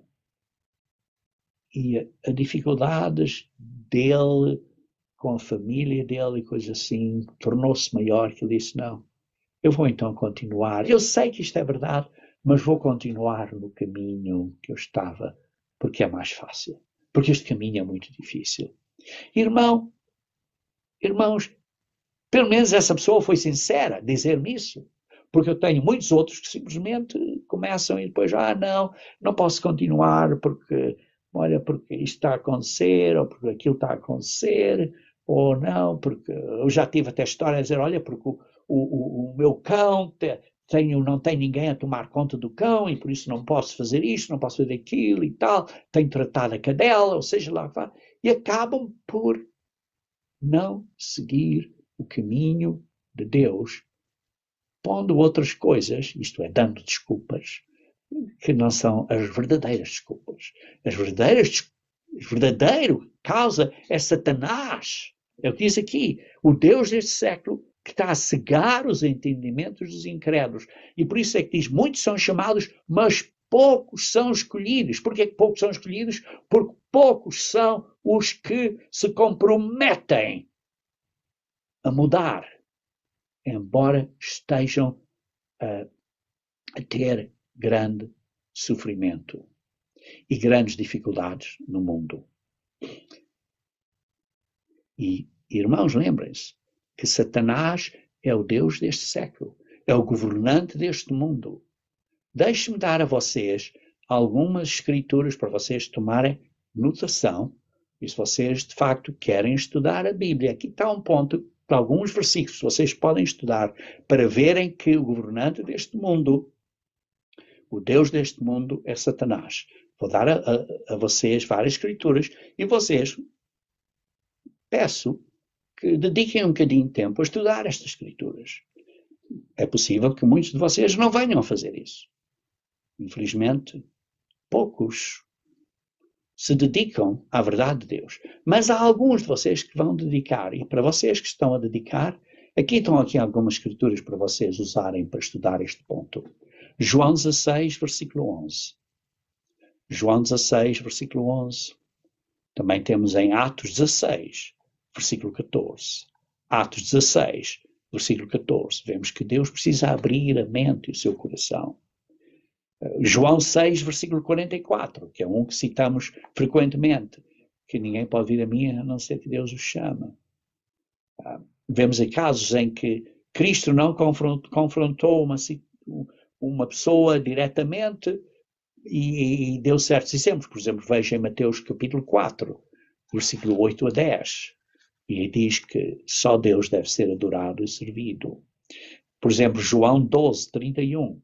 E a, a dificuldades dele, com a família dele e coisas assim, tornou-se maior, que ele disse, não, eu vou então continuar. Eu sei que isto é verdade, mas vou continuar no caminho que eu estava, porque é mais fácil. Porque este caminho é muito difícil. Irmão, irmãos, pelo menos essa pessoa foi sincera dizer-me isso. Porque eu tenho muitos outros que simplesmente começam e depois, ah, não, não posso continuar porque, olha, porque isto está a acontecer, ou porque aquilo está a acontecer, ou não, porque eu já tive até história a dizer, olha, porque o, o, o meu cão te, tenho, não tem ninguém a tomar conta do cão e por isso não posso fazer isto, não posso fazer aquilo e tal, tenho tratado a cadela, ou seja lá, e acabam por não seguir o caminho de Deus, pondo outras coisas, isto é, dando desculpas, que não são as verdadeiras desculpas. As verdadeiras, o verdadeiro causa é Satanás. É o que diz aqui, o Deus deste século que está a cegar os entendimentos dos incrédulos. E por isso é que diz, muitos são chamados, mas poucos são escolhidos. Por que poucos são escolhidos? Porque poucos são os que se comprometem a mudar, embora estejam uh, a ter grande sofrimento e grandes dificuldades no mundo. E, irmãos, lembrem-se que Satanás é o Deus deste século, é o governante deste mundo. Deixe-me dar a vocês algumas escrituras para vocês tomarem notação, e se vocês de facto querem estudar a Bíblia, aqui está um ponto para alguns versículos que vocês podem estudar para verem que o governante deste mundo, o Deus deste mundo é Satanás. Vou dar a, a, a vocês várias escrituras e vocês, peço que dediquem um bocadinho de tempo a estudar estas escrituras. é possível que muitos de vocês não venham a fazer isso. Infelizmente, poucos se dedicam à verdade de Deus. Mas há alguns de vocês que vão dedicar, e para vocês que estão a dedicar, aqui estão aqui algumas escrituras para vocês usarem para estudar este ponto. João dezasseis, versículo onze. João dezasseis, versículo onze. Também temos em Atos dezasseis, versículo catorze. Atos dezasseis, versículo catorze. Vemos que Deus precisa abrir a mente e o seu coração. João seis, versículo quarenta e quatro, que é um que citamos frequentemente, que ninguém pode vir a mim a não ser que Deus o chama. Ah, vemos em casos em que Cristo não confrontou uma, uma pessoa diretamente e, e deu certos exemplos. Por exemplo, veja em Mateus capítulo quatro, versículo oito a dez, e diz que só Deus deve ser adorado e servido. Por exemplo, João doze, trinta e um.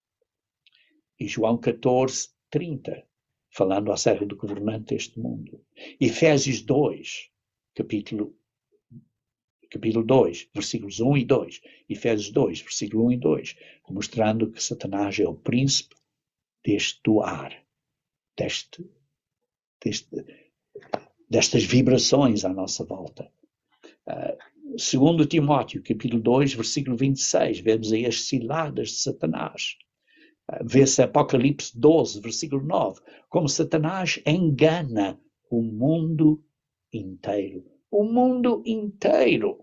E João catorze, trinta, falando acerca do governante deste mundo. Efésios dois, capítulo, capítulo dois, versículos um e dois. Efésios dois, versículo um e dois, mostrando que Satanás é o príncipe deste ar, deste, deste, destas vibrações à nossa volta. Uh, segundo Timóteo, capítulo dois, versículo vinte e seis, vemos aí as ciladas de Satanás. Vê-se Apocalipse doze, versículo nove, como Satanás engana o mundo inteiro. O mundo inteiro.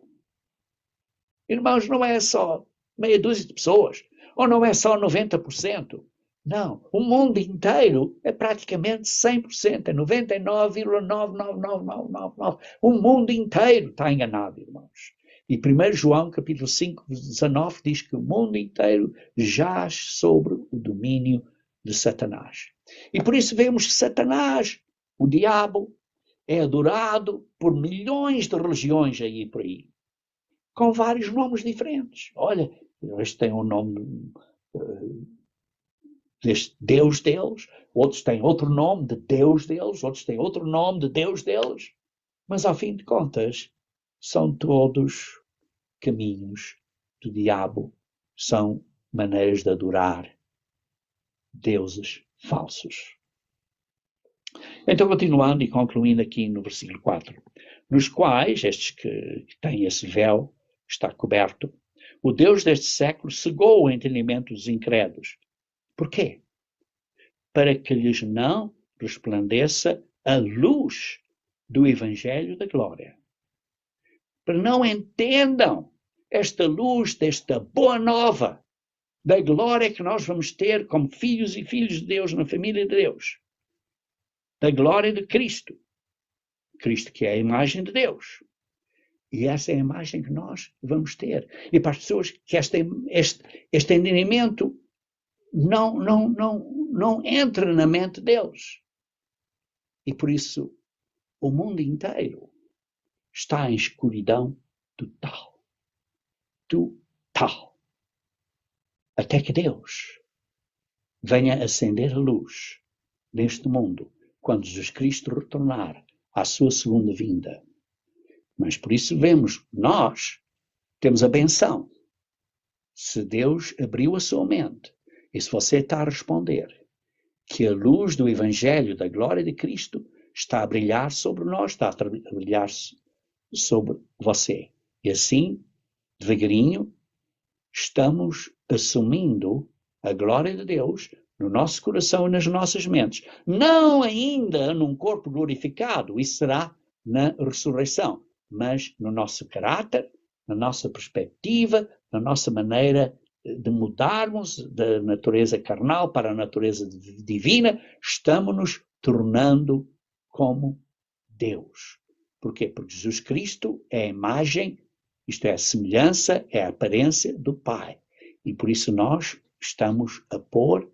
Irmãos, não é só meia dúzia de pessoas, ou não é só noventa por cento. Não, o mundo inteiro é praticamente cem por cento, é noventa e nove vírgula nove nove nove nove nove nove. O mundo inteiro está enganado, irmãos. E primeiro João, capítulo cinco, dezanove, diz que o mundo inteiro jaz sobre o domínio de Satanás. E por isso vemos que Satanás, o diabo, é adorado por milhões de religiões aí por aí, com vários nomes diferentes. Olha, este tem um nome uh, deste Deus deles, outros têm outro nome de Deus deles, outros têm outro nome de Deus deles, mas ao fim de contas, são todos caminhos do diabo, são maneiras de adorar deuses falsos. Então, continuando e concluindo aqui no versículo quatro, nos quais, estes que, que têm esse véu, está coberto, o Deus deste século cegou o entendimento dos incrédulos. Por quê? Para que lhes não resplandeça a luz do Evangelho da Glória. Para não entendam esta luz desta boa nova da glória que nós vamos ter como filhos e filhos de Deus na família de Deus. Da glória de Cristo. Cristo que é a imagem de Deus. E essa é a imagem que nós vamos ter. E para as pessoas que este, este, este entendimento não, não, não, não entra na mente deles. E por isso o mundo inteiro está em escuridão total. Total. Até que Deus venha acender a luz neste mundo quando Jesus Cristo retornar à sua segunda vinda. Mas por isso vemos, nós temos a benção. Se Deus abriu a sua mente, e se você está a responder que a luz do Evangelho da glória de Cristo está a brilhar sobre nós, está a brilhar sobre você. E assim, devagarinho, estamos assumindo a glória de Deus no nosso coração e nas nossas mentes. Não ainda num corpo glorificado, isso será na ressurreição, mas no nosso caráter, na nossa perspectiva, na nossa maneira de mudarmos da natureza carnal para a natureza divina, estamos nos tornando como Deus. Por quê? Porque Jesus Cristo é a imagem, isto é a semelhança, é a aparência do Pai. E por isso nós estamos a pôr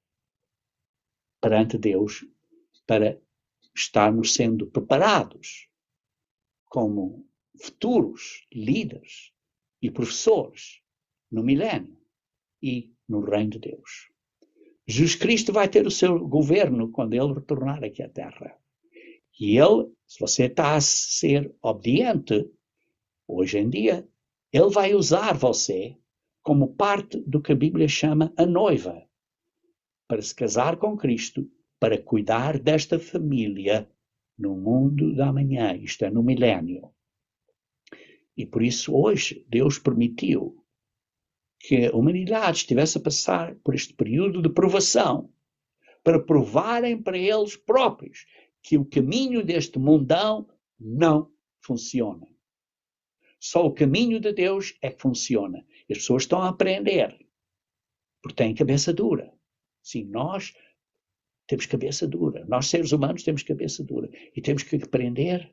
perante Deus para estarmos sendo preparados como futuros líderes e professores no milénio e no reino de Deus. Jesus Cristo vai ter o seu governo quando ele retornar aqui à Terra. E ele, se você está a ser obediente, hoje em dia, ele vai usar você como parte do que a Bíblia chama a noiva, para se casar com Cristo, para cuidar desta família no mundo da manhã, isto é, no milénio. E por isso hoje Deus permitiu que a humanidade estivesse a passar por este período de provação, para provarem para eles próprios que o caminho deste mundão não funciona. Só o caminho de Deus é que funciona. As pessoas estão a aprender, porque têm cabeça dura. Sim, nós temos cabeça dura. Nós, seres humanos, temos cabeça dura. E temos que aprender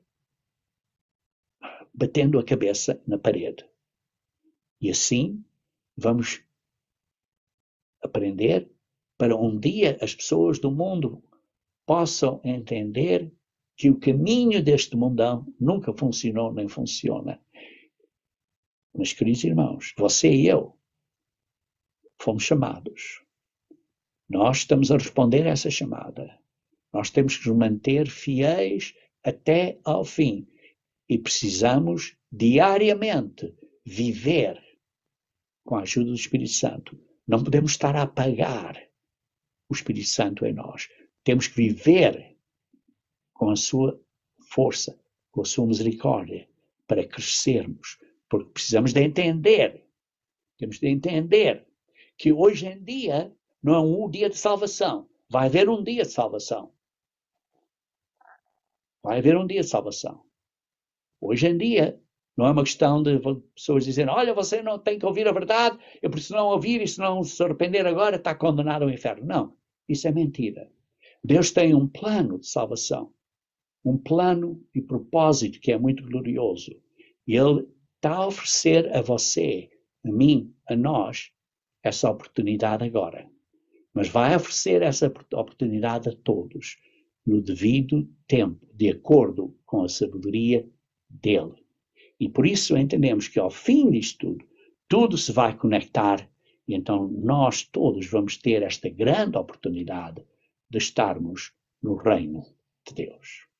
batendo a cabeça na parede. E assim vamos aprender para um dia as pessoas do mundo possam entender que o caminho deste mundão nunca funcionou nem funciona. Mas, queridos irmãos, você e eu fomos chamados. Nós estamos a responder a essa chamada. Nós temos que nos manter fiéis até ao fim. E precisamos diariamente viver com a ajuda do Espírito Santo. Não podemos estar a apagar o Espírito Santo em nós. Temos que viver com a sua força, com a sua misericórdia, para crescermos. Porque precisamos de entender, temos de entender que hoje em dia não é um dia de salvação. Vai haver um dia de salvação. Vai haver um dia de salvação. Hoje em dia não é uma questão de pessoas dizerem, olha, você não tem que ouvir a verdade, eu preciso não ouvir e se não se arrepender agora está condenado ao inferno. Não, isso é mentira. Deus tem um plano de salvação, um plano e propósito que é muito glorioso. E Ele está a oferecer a você, a mim, a nós, essa oportunidade agora. Mas vai oferecer essa oportunidade a todos, no devido tempo, de acordo com a sabedoria dele. E por isso entendemos que ao fim disto tudo, tudo se vai conectar e então nós todos vamos ter esta grande oportunidade de estarmos no reino de Deus.